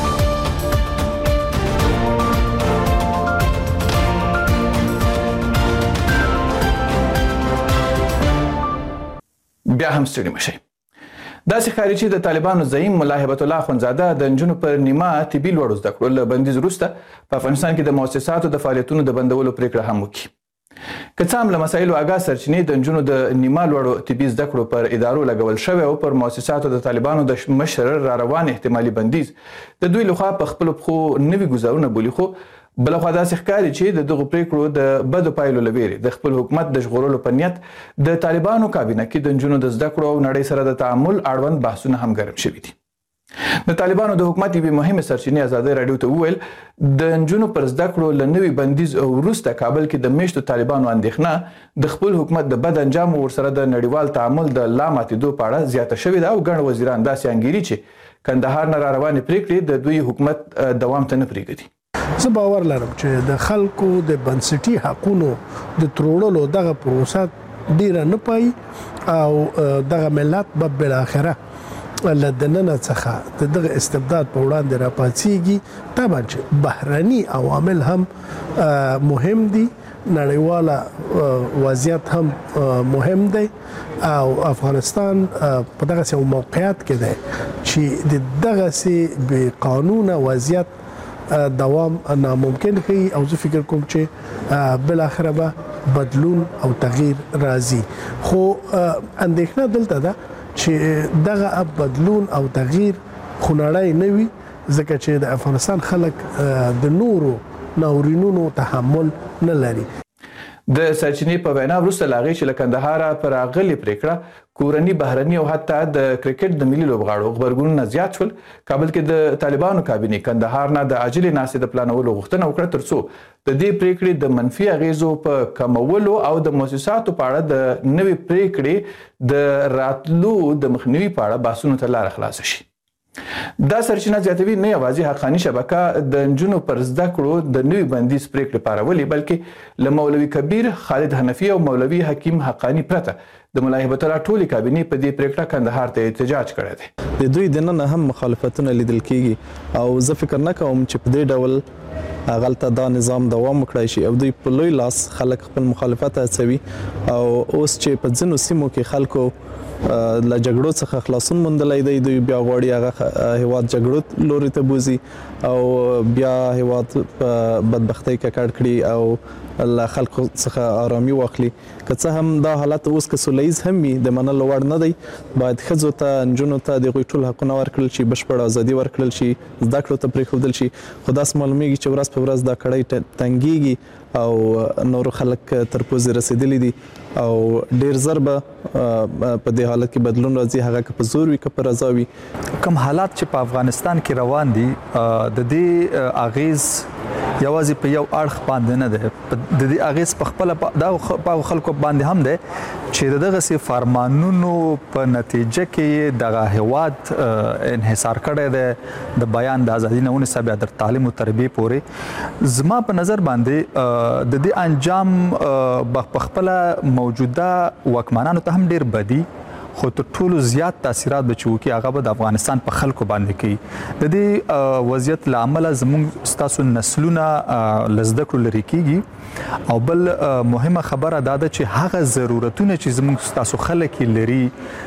بیا هم ستړي مشئ. داسې ښکاري چې د طالبانو زعیم ملا هیبت الله اخندزاده د نجونو پر نیمه طبي لوړو زده کړو له بندیز وروسته په افغانستان کې د مؤسساتو د فعالیتونو د بندولو پریکړه هم وکړي. که څه هم له مسایلو اګاه سرچینې د نجونو د نیمه لوړو طبي زده کړو پر ادارو لګول شوی او پر مؤسساتو د طالبانو د مشر را روان احتمالي بندیز د دوی لخوا په خپلو پښو نوي ګزارونه بولي، خو بلخوا داسې ښکاري چې د دغو پریکړو د بدو پایلو له ویرې د خپل حکومت د ژغورلو په نیت د طالبانو کابینه کې د نجونو د زده کړو او نړۍ سره د تعامل اړوند بحثونه هم ګرم شوي دي. د طالبانو د حکومت یوې مهمې سرچینې ازادۍ راډیو ته وویل د نجونو پر زده کړو له نوي بندیز وروسته کابل کې د میشتو طالبانو اندېښنه د خپل حکومت د بد انجام ورسره د نړیوال تعامل د لا ماتېدو په اړه زیاته شوې ده او ګڼ وزیران داسې انګیري چې کندهار نه را روانې پریکړې د دوی حکومت دوام ته نه پرېږدي. زه باور لرم چې د خلکو د بنسټي حقونو د تروړلو دغه پروسه ډیره نه پای او دغه ملت به بل اخره لدننه څخه دغه استبداد په وړاندې راپاتېږي. طبعا چې بهرني عوامل هم مهم دي، نړیواله وضعیت هم مهم دی او افغانستان په دغه یو موقعیت کې دی چې د دغه سي بې قانونه وضعیت دوام ناممکن کوي او زه فکر کوم چې بل اخره به بدلون او تغییر راځي. خو اندېښنه دلته ده چې دغه بدلون او تغییر خنړای نه وي، ځکه چې د افغانستان خلک د نورو ناورینونو تحمل نه لري. د سرچینې په وینا وروسته لاغې چې له کندهاره پر راغلې پریکړه کورني بهرني او حتی د کرکټ د ملي لوبغاړو غبرګونونه زیات شول. کابل کې د طالبانو کابینې کندهار نه د عاجلې ناستې د پلانولو غوښتنه وکړه ترڅو د دې پریکړې د منفي اغیزو په کمولو او د مؤسساتو په اړه د نوې پریکړې د راتلو د مخنیوي په اړه بحثونو ته لار خلاص شي. دا سرچینه زیاتوي نه یوازې حقاني شبکه د نجونو پر زده کړو د نوي بندیز پریکړې پارولې، بلکې له مولوي کبیر، خالد حنفي او مولوي حکیم حقانی پرته د ملا هیبت الله ټولې کابینې په دې پریکړه کندهار ته احتجاج کړی دی. د دوی دننه هم مخالفتونه لیدل کیږي او زه فکر نه کوم چې په دې ډول هغلته دا نظام دوام وکړای شي او دوی په لوی لاس خلک خپل مخالفت هڅوي او اوس چې په ځینو سیمو کې خلکو له جګړو څخه خلاصون موندلی دی، دوی بیا غواړي هغه هیواد جګړو لوري ته بوزي او بیا هیواد په بدبختۍ ککړ کړي او له خلکو څخه آرامي واخلي. که څه هم دا حالت اوس که سوله ییز هم وي د منلو وړ نه دی، باید ښځو ته نجونو ته د هغوی ټول حقونه ورکړل شي، بشپړ ازادي ورکړل شي، زده کړو ته پرېښودل شي. خو داسې معلومیږي چې ورځ په ورځ دا کړۍ تنګیږي او نور خلک تر پوزې رسیدلی دي او ډیر زر به په دې حالت کې بدلون راځي، هغه که په زور وي که په رضا وي. کوم حالات چې په افغانستان کې روان دي د دې اغیز یوازې په یو اړخ باندې نه ده، د دې اغیز په خپل د خلکو باندې هم ده چې دغه سي فرمانونو په نتیجه کې دغه هواد انحصار کړی دی د بیان د ازادي نه ونیسه بیا تر تعلیم او تربیه پورې. زما په نظر باندې د دې انجام په خپل موجوده واکمنانو ته هم ډیر بدی، خو تر ټولو زیات تاثیرات به چې وکړي هغه به د افغانستان په خلکو باندې کوي. د دې وضعیت له امله زموږ ستاسو نسلونه له زده کړو لرې کیږي او بل مهمه خبره دا ده چې هغه ضرورتونه چې زموږ ستاسو خلک لري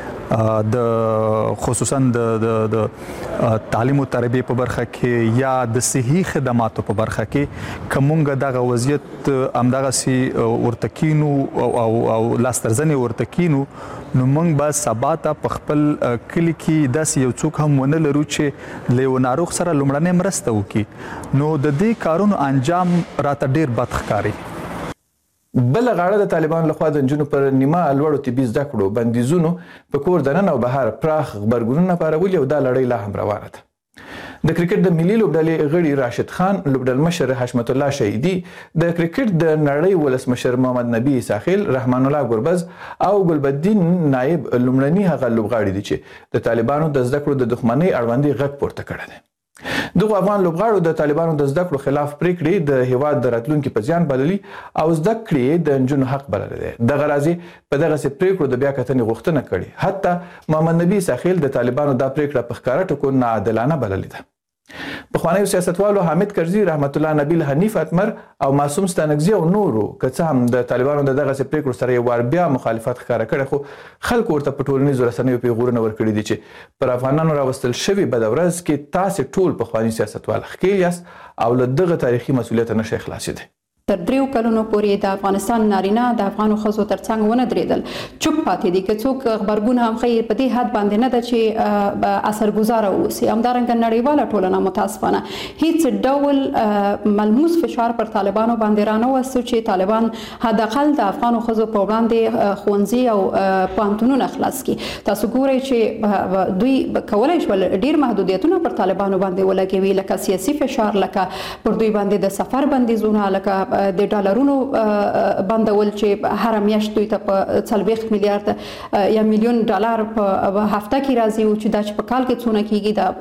د خصوصا د تعلیم او تربیه په برخه کې یا د صحي خدماتو په برخه کې کومګه دغه وضعیت امدغه سي ورتکینو او او لاسترزنې ورتکینو نو موږ به سبا ته په خپل کلی کې داسې یو څوک هم ونه لرو چې له یو ناروغ سره لومړنۍ مرسته وکړي. نو د دې کارونو انجام راته ډیر بد ښکاري. بل غاړه د طالبانو لخوا د نجونو پر نیمه لوړو طبي زده کړو بندیزونو په کور دننه او بهر پراخ غبرګونونه پارولي او دا لړۍ لا هم روانه ده. د کرکټ د ملي لوبډلې غړي راشد خان، لوبډل مشر حشمت الله شهیدي، د کرکټ د نړۍ ولسمشر محمد نبی ساحل، رحمان الله ګربز او ګلبدین نائب لومړني هغه لوبغاړي دي چې د طالبانو د زده کړو د دښمنۍ اړوندې غږ پورته کړی دی. دغه افغان لوبغاړو د طالبانو د زده کړو خلاف پریکړې د هیواد د راتلونکي په زیان بللي او زده کړې د نجونو حق بللی دی. دغه راځي په دغسې پریکړو د بیا کتنې غوښتنه کړې. حتی محمد نبی ساحل د طالبانو دا پریکړه په ښکاره ټکو ناعادلانه بللې ده. پخوانیو سیاستوالو حامد کرزي، رحمت الله نبیل، حنیف اتمر او معصوم ستانکزي او نورو که څه هم د طالبانو د دغسې پریکړو سره یو وار بیا مخالفت ښکاره کړی، خو خلکو ورته په ټولنیزو رسنیو پیغورونه ورکړي دي چې پر افغانانو راوستل شوي بده ورځ کې تاسې ټول پخواني سیاستوال ښکیل یاست او له دغه تاریخي مسؤلیته نشئ خلاصېدی. تر دریو کلونو پورې د افغانستان نارینه د افغانو ښځو ترڅنګ ونه درېدل، چوپ پاتې دي. که څوک غبرګون هم ښیي په دې حد باندې نه ده چې اثرګزاره واوسي. همدارنګه نړیواله ټولنه متاسفانه هیڅ ډول ملموس فشار پر طالبانو باندې رانه وستو چې طالبان حداقل د افغانو ښځو په وړاندې ښوونځي او پوهنتونونه خلاص کړي. تاسو ګورئ چې دوی کولی شول ډیر محدودیتونه پر طالبانو باندې ولګوي، لکه سیاسي فشار، لکه پر دوی باندې د سفر بندیزونه، لکه د ډالرونو بندول چې هر میاشت دوی ته په څلوېښت میلیارډ یا میلیون ډالر په هفته کې راځي او چې دا چې په کال کې څونه کیږي دا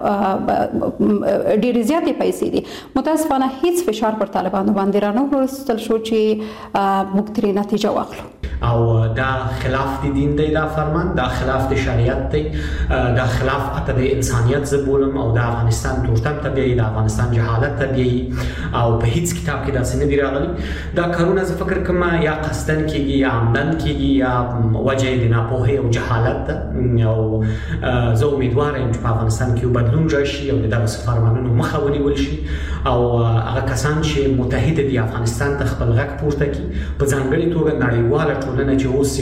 ډېرې زیاتې پیسې دي. متاسفانه هیڅ فشار پر طالبانو باندې رانه وروستل شو چې موږ ترې نتیجه واخلو. او دا خلاف دی دین دی دا فرمان، دا خلاف دی شریعت دی، دا خلاف اته د انسانیت زبولم او د افغانستان تورتم ته بیایي، د افغانستان جهالت ته بیایي او په هیڅ کتاب کې داسې نه دي راغلي. دا کارونه زه فکر کوم یا قصدن کیږي یا عمدن کیږي یا وجه د ناپوهۍ او جهالت ده. او زه امیدوار یم چې په افغانستان کې بدلون راشي او د دغسې فرمانونو مخه ونیول شي او هغه کسان چې متحد دي افغانستان ته خپل غږ پورته کړي، په ځانګړې توګه نړیواله ټولنه چې اوس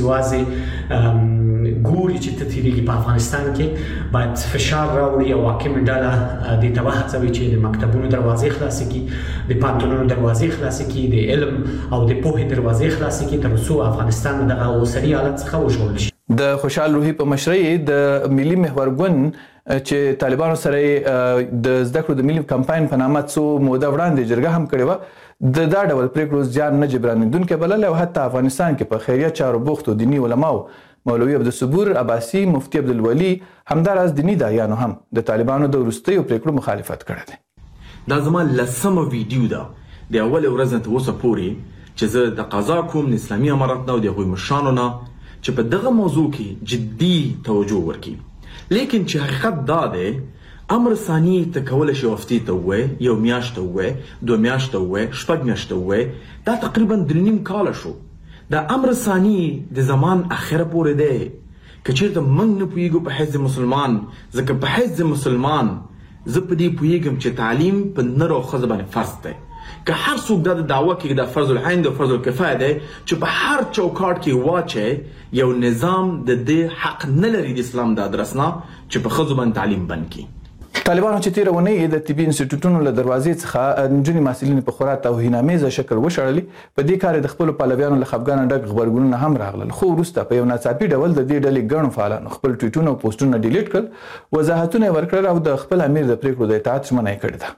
یوازې ګوري چې ته تېرېږي په افغانستان کې، باید فشار راوړي او حاکمه ډله دې ته وهڅوي چې د مکتبونو دروازې خلاصې کړي، د پوهنتونونو دروازې خلاصې کړي، د علم او د پوهې دروازې خلاصې کړي، تر څو افغانستان د دغه اوسني حالت څخه وژغورل شي. د خوشحال روحي په مشرۍ د ملي محور ګوند چې طالبانو سره د زده کړو د ملي کمپاین په نامه څو موده وړاندې جرګه هم کړې وه، د دا ډول پریکړو زیان نه جبرانېدونکی بللی او حتی افغانستان کې په خیریه چارو بوختو دیني علماو مولوي عبدالصبور عباسي، مفتي عبدالولي، همداراز دیني داعیانو هم د طالبانو د وروستیو پریکړو مخالفت کړی دی. دا زما لسمه ویډیو ده د اولې ورځ نه تر اوسه پورې چې زه د قضا کوم د اسلامي امارت نه او د هغوی مشرانو نه چې په دغه موضوع کې جدي توجه ورکړي. لیکن چې حقیقت دا دی، امر ثاني ته کولی شي هفتې ته ووایې، یو میاشت ته ووایې، دوه میاشت ته ووایې، شپږ میاشت ته ووایې، دا تقریبا درې نیم کاله شو. دا امر ثاني د زمان اخره پورې دی. که چېرته موږ نه پوهېږو په حیث مسلمان، ځکه په حیث مسلمان زه په دې پوهېږم چې تعلیم په نر او ښځه باندې فرض دی. که هر څوک دا د دعوه کوي دا فرض العین او فرض الکفایه دی چې په هر چوکاټ کې واچي، یو نظام د دې حق نه لري د اسلام د ادرس نه چې په ښځو باندې تعلیم بند کړي. طالبانو چې تېره اونۍ د طبي انسټیټوټونو له دروازې څخه نجونې محصلینې په خورا توهینامیزه شکل وشړلې، په دې کار د خپلو پلویانو له خفګانه ډک غبرګونونه هم راغلل، خو وروسته په یو ناڅاپي ډول د دې ډلې ګڼو فعالانو خپل ټویټونه او پوسټونه ډیلیټ کړل، وضاحتونه یې ورکړل او د خپل امیر د پریکړو د اطاعت ژمنه یې کړې ده.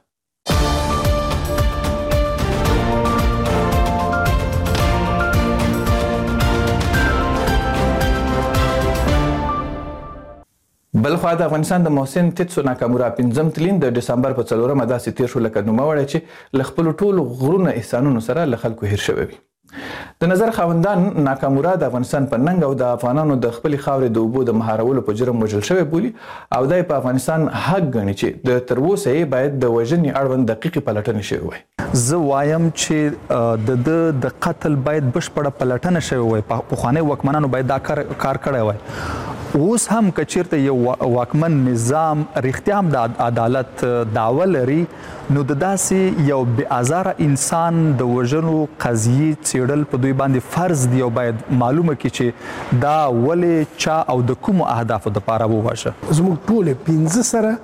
بلخوا د افغانستان د محسن تیتسو ناکامورا پنځم تلین د ډسمبر په څلورمه داسې تیر شو لکه نوموړی چې له خپلو ټولو غرونه احسانونو سره له خلکو هیر شوی وي. د نظر خاوندان ناکامورا د افغانستان په ننګ او د افغانانو د خپلې خاورې د اوبو د مهارولو په جرم وژل شوی بولي او دا په افغانستان حق ګڼي چې د تر اوسه یې باید د وژنې اړوند دقیقې پلټنې شوې وای. زه وایم چې د ده د قتل باید بشپړه پلټنه شوې وای، پخواني واکمنانو باید دا کار کړی وای. اوس هم که چیرته یو واکمن نظام رښتیا هم د عدالت دعوه لري، نو د داسې یو بې ازاره انسان د وژنو قضیې څېړل په دوی باندې فرض دی او باید معلومه کړي چې دا ولې چا او د کومو اهدافو دپاره ووژه. زموږ ټولې پنځه سره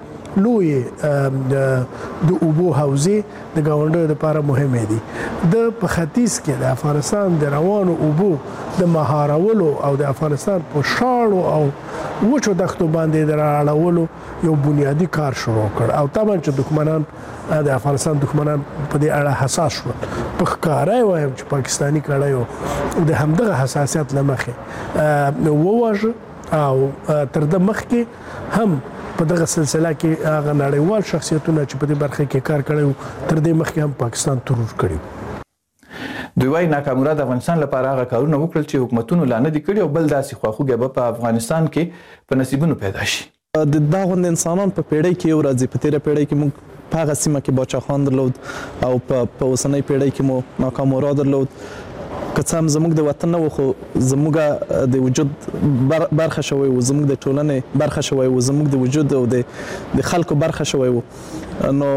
لوی د اوبو حوزې د ګاونډیو لپاره مهمې دي. د په ختیځ کې د افغانستان د روانو اوبو د مهارولو او د افغانستان په شاړو او وچو دښتو باندې د رااړولو یو بنیادی کار شروع کړ او طبعا چې دښمنان د افغانستان دښمنان په دې اړه حساس شول. په ښکاره یې وایم چې پاکستاني کړیو د همدغه حساسیت له مخې وواژه او تر ده مخکې هم په دغه سلسله کې هغه نړیوال شخصیتونه چې په دې برخه کې کار کړی تر دې مخکې هم پاکستان ترور کړی. دوی وايي ناکامورا د افغانستان لپاره هغه کارونه وکړل چې حکومتونو لا نه دي کړي او بل داسې خواخوږی به په افغانستان کې په نصیبونو پیدا شي. د دا غوندې انسانان په پیړۍ کې یو راځي، په تېره پیړۍ کې موږ په هغه سیمه کې باچا خان درلود او په اوسنۍ پیړۍ کې مو ناکامورا درلود. که څه هم زموږ د وطن نه و خو زموږ د وجود برخه شوی و، زموږ د ټولنې برخه شوی و، زموږ د وجود او د خلکو برخه شوی و. نو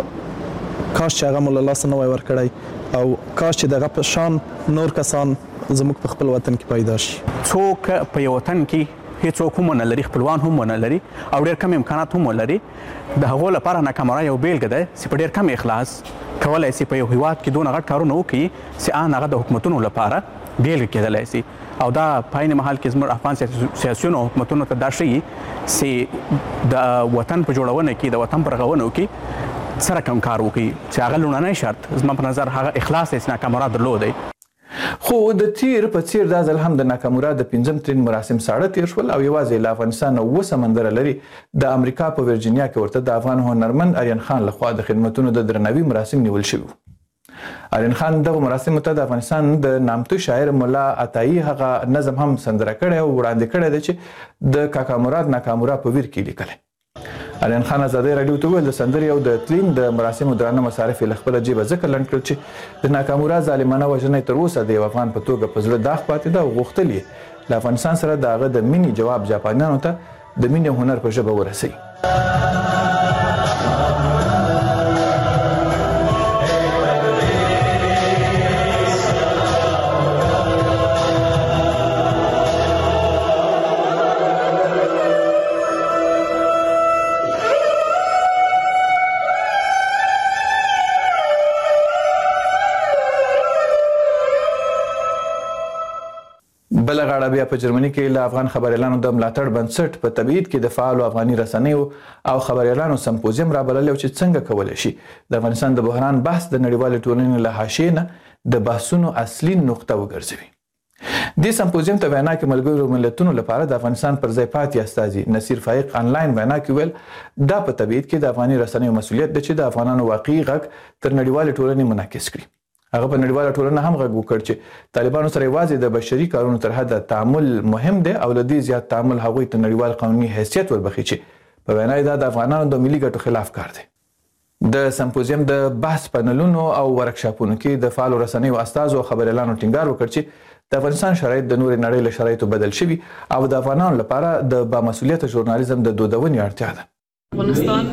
کاش چې هغه مو له لاسه نه وای ورکړی او کاش چې دغه په شان نور کسان زموږ په خپل وطن کې پیدا شي. څوک په یو وطن کې هیڅوک هم ونه لري، خپلوان هم ونه لري او ډېر کم امکانات هم ولري، د هغو لپاره ناکامورا یو بیلګه دی چې په ډېر کم اخلاص کولی شي په یو هیواد کې دونه غټ کارونه وکړي چې ان هغه د حکومتونو لپاره بیلګه کېدلی شي. او دا په عین محل کې زموږ افغان سیاسیونو او حکومتونو ته دا ښیي چې د وطن په جوړونه کې، د وطن په رغونو کې سره کوم کار وکړي چې هغه لومړنی شرط زما په نظر هغه اخلاص دی چې ناکامورا درلودی. خو د تیر په څیر دا ځل هم د ناکامورا د پنځم ترین مراسم ساړه تیر شول او یوازې له افغانستان نه اووه سمندره لري د امریکا په ورجینیا کې ورته د افغان هنرمند آریان خان لخوا د خدمتونو د درناوي مراسم نیول شوي. آریان خان دغه مراسمو ته د افغانستان د نامتو شاعر ملا عطایي هغه نظم هم سندره کړی او وړاندې کړی دی چې د کاکا مراد ناکامورا په ویر کې لیکلی. آریان خان ازادي راډیو ته وویل د سندرې او د تلین د مراسمو درانه مصارف یې له خپله جیبه ځکه لنډ کړل چې د ناکامورا ظالمانه وژنه یې تر اوسه د یو افغان په توګه په زړه داغ پاتې ده او غوښتل یې له افغانستان سره د هغه د مینې جواب جاپانیانو ته د مینې هنر په ژبه ورسوي. بل غاړه بیا په جرمني کې له افغان خبریالانو د ملاتړ بنسټ په تبعید کې د فعالو افغاني رسنیو او خبریالانو سمپوزیم رابللی او چې څنګه کولی شي د افغانستان د بحران بحث د نړیوالې ټولنې له حاشیې نه د بحثونو اصلي نقطه وګرځوي. دې سمپوزیم ته وینا کې ملګرو ملتونو لپاره د افغانستان پر ځای پاتې استازي نصیر فایق آنلاین وینا کې ویل دا په تبعید کې د افغاني رسنیو مسؤلیت دی چې د افغانانو واقعي غږ تر نړیوالې ټولنې منعکس کړي. هغه په نړیواله ټولنه هم غږ وکړ چې طالبانو سره یوازې د بشري کارونو تر حده تعامل مهم دی او له دې زیات تعامل هغوی ته نړیوال قانوني حیثیت وربخي چې په وینا یې دا د افغانانو د ملي ګټو خلاف کار دی. د سمپوزیم د بحث پنلونو او ورکشاپونو کې د فعالو رسنیو استازو او خبریالانو ټینګار وکړ چې د افغانستان شرایط د نورې نړۍ له شرایطو بدل شوي او د افغانانو لپاره د بامسؤلیته ژورنالیزم د دودونې اړتیا ده. افغانستان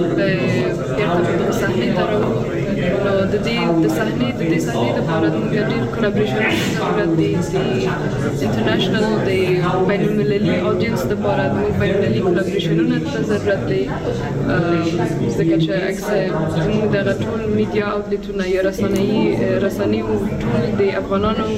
په صحنې ته راوړو نو د دې د صحنې د دې صحنې لپاره موږ ډېر کولابریشن ضرورت دی د انټرنیشنل د بین المللي اودینس لپاره موږ بین المللي کولابریشنونو ته ضرورت دی ځکه چې اکثر زموږ دغه ټول میډیا اوټلیټونه یا رسنیي رسنیو ټول د افغانانو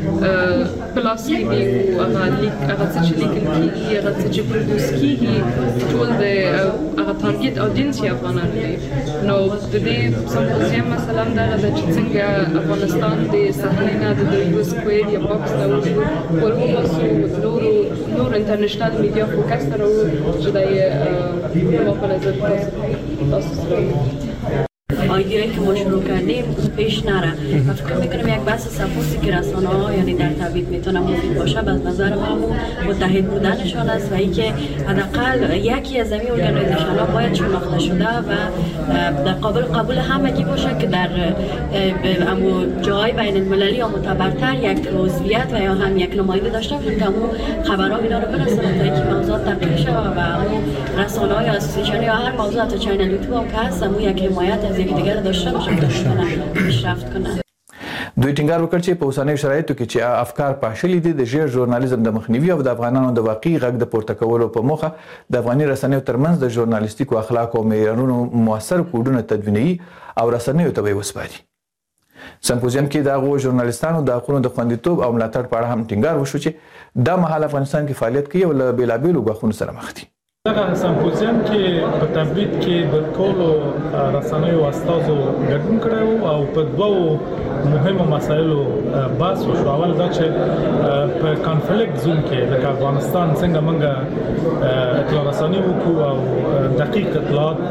پلاس کېږي او هغه لیک هغه څه چې لیکل کېږي هغه څه چې پروډوس کېږي ټول د هغه تارګیټ اودینس یې افغانان دي. نو د دې سمپوزیم مثلا دغه ده چې څنګه افغانستان د صحنې نه د یو سکویر یا باکس نه ورغوسو نورو نور انټرنیشنل میډیا فوکس ته راوړو چې دا یې ما په نظر تاسو سره ایده‌ای که ما شروع کردیم پیش نره و فکر میکنم یک بحث سپورتی که رسانه ها یعنی در تبعید میتونه مفید باشه از نظر ما متحد بودنشان است و اینکه حداقل یکی از این ارگانیزیشن ها باید شناخته شده و در قابل قبول همگی باشه که در امو جای بین المللی یا معتبرتر یک عضویت و یا هم یک نماینده داشته باشه که امو خبرها اینا رو برسونه تا اینکه موضوعات تحقیق شود و امو رسانه ها یا اسوسییشن یا هر موضوع تا چینل یوتیوب هم که هست امو یک حمایت از یک دیگر داشته باشه که پیشرفت کنه. دوی ټینګار وکړ چې په اوسنیو شرایطو کې چې افکار پاشلي دي د ژیر ژورنالیزم د مخنیوي او د افغانانو د واقعي غږ د پورته کولو په موخه د افغاني رسنیو ترمنځ د ژورنالیستیکو اخلاقو او معیارونو مؤثر کوډونه تدوینوي او رسنیو ته وسپاري. سمپوزیم کې د هغو ژورنالیستانو د حقونو د خوندیتوب او ملاتړ په اړه هم ټینګار وشو چې دا مهال افغانستان کې فعالیت کوي او له بېلابېلو ګواښونو سره مخ دي. دغه سمپوزیم کې په تبعید کې د ټولو رسنیو استازو ګډون کړی او په دوو مهمو مسایلو بحث وشو. اول دا چې په کانفلیکټ زون کې لکه افغانستان څنګه موږ اطلاع رسنۍ وکړو او دقیق اطلاعات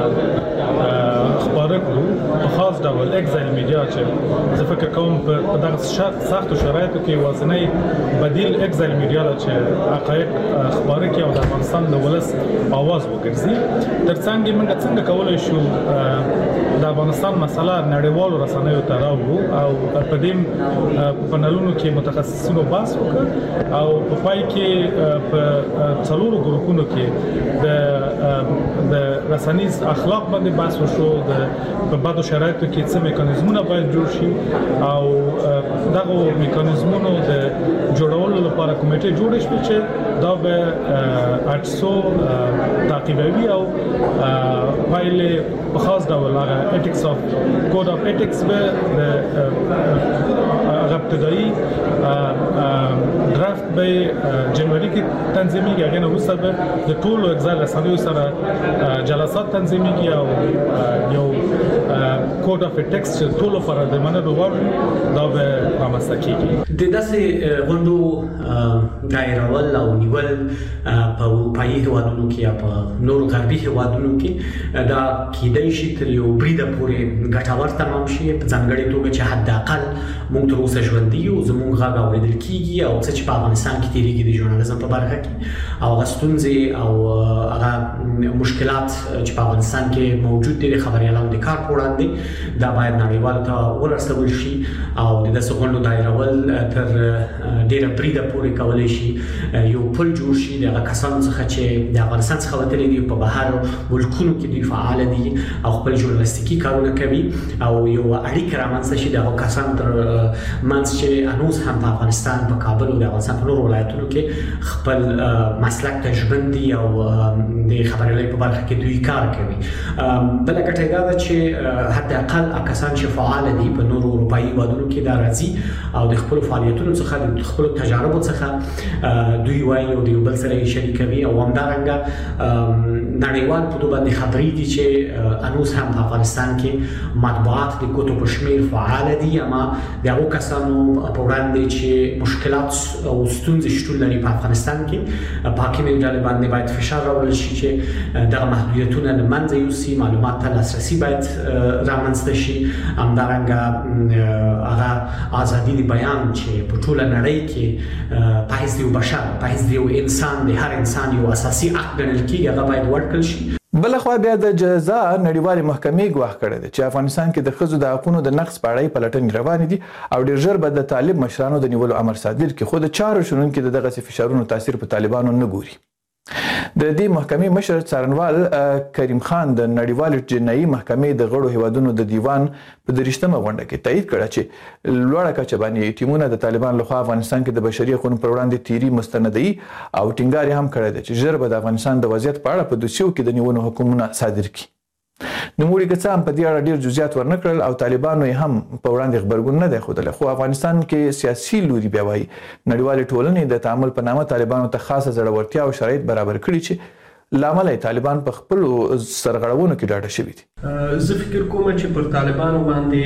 خپاره کړو په خاص ډول اکزایل میډیا چې زه فکر کوم په دغه سختو شرایطو کې یوازینی بدیل اکزایل میډیا ده چې حقایق خپاره کړي او د افغانستان د ولس اواز وګرځي. ترڅنګ موږ څنګه کولای شو د افغانستان مسله نړیوالو رسنیو ته راوړو او په دې پنلونو کې متخصصینو بحث وکړ او په پای کې په څلورو ګروپونو کې د د رسنیز اخلاق باندې بحث وشو. د په بعضو شرایطو کې څه میکانیزمونه باید جوړ شي او دغه میکانیزمونو د جوړولو لپاره کمیټه جوړه شوه چې دا به اټسو تعقیبوي او پایلې په خاص ډول هغه ایتکس اف کوډ اف ایتکس به هغه ابتدایي درافت به جنوري کې تنظیمېږي، هغې نه وروسته به د ټولو اقضا رسنیو سره جلسات تنظیمېږي او یو کوډ اف ایټکس چې ټولو لپاره د منلو وړ دا به رامنځته کېږي. د داسې غونډو دایرول او نیول په اروپایي هېوادونو کې یا په نورو غربي هېوادونو کې دا کیدای شي تر یو بریده پورې ګټور تمام شي، په ځانګړې توګه چې حداقل موږ تر اوسه ژوندي یو، زموږ غږ اورېدل کېږي او څه چې په افغانستان کې تېرېږي د ژورنالیزم په برخه کې او هغه ستونزې او هغه مشکلات چې په افغانستان کې موجود دي د خبریالانو د کار په وړاندې دا باید نړیوالو ته ورسول شي او د داسې غونډو دایرول تر ډېره بریده پورې کولی شي یو پل جوړ شي د هغه کسانو څخه چې د افغانستان څخه وتلي دي په بهرو ملکونو کې دوی فعال دي او خپل ژورنالیستیکي کارونه کوي او یو اړیکه رامنځته شي د هغو کسانو تر منځ چې هنوز هم په افغانستان په کابل او د افغانستان په نورو ولایتونو کې خپل مسلک ته ژمن دي او د خبریالۍ په برخه کې دوی کار کوي. بله ګټه دا ده چې حداقل کسان چې فعال دي په نورو اروپایي هېوادونو کې دا راځي او د خپلو فعالیتونو څخه د خپلو تجاربو څخه دوی وایي او د یو بل سره یې شریکوي او همدارنګه نړیوال په دو باندې خبرېږي چې هنوز هم په افغانستان کې مطبوعات د ګوتو په شمېر فعال دي، اما د هغو کسانو په وړاندې چې مشکلات او ستونزې شتون لري په افغانستان کې په حاکمې ډلې باندې باید فشار راوړل شي چې دغه محدودیتونه له منځه یوسي، معلومات ته لاسرسي باید رامنځته شي، همدارنګه هغه ازادي د بیان چې په ټوله نړۍ کې په حیث د یو بشر په حیث د یو انسان د هر انسان یو اساسي حق ګڼل کېږي هغه باید ورکړل شي. بلخوا بیا د جزا نړیوالې محکمې ګواښ کړی دی چې افغانستان کې د ښځو د حقونو د نقض په اړه یې پلټنې روانې دي او ډېر ژر به د طالب مشرانو د نیولو امر صادر کړي، خو د چارو شنونکي د دغسې فشارونو تاثیر په طالبانو نه ګوري. د دې محکمې مشر څارنوال کریم خان د نړیوالې جنایي محکمې د غړو هیوادونو د دیوان په دېرشتمه غونډه کې تایید کړه چې لوړه کچه باندې ټیمونه د طالبانو لخوا افغانستان کې د بشري حقونو پر وړاندې تیري مستندوي او ټینګار یې هم کړی دی چې ژر به د افغانستان د وضعیت په اړه په دوسیو کې د نیولو حکمونه صادر کړي. نوموړي که څه هم په دې اړه ډېر جزئیات ورنه کړل او طالبانو یې هم په وړاندې غبرګون نه دی ښودلی، خو افغانستان کې سیاسي لوري بیا وایي نړیوالې ټولنې د تعامل په نامه طالبانو ته خاصه زړورتیا او شرایط برابر کړي چې له امله یې طالبان په خپلو سرغړونو کې ډاډه شوي دي. زه فکر کوم چې پر طالبانو باندې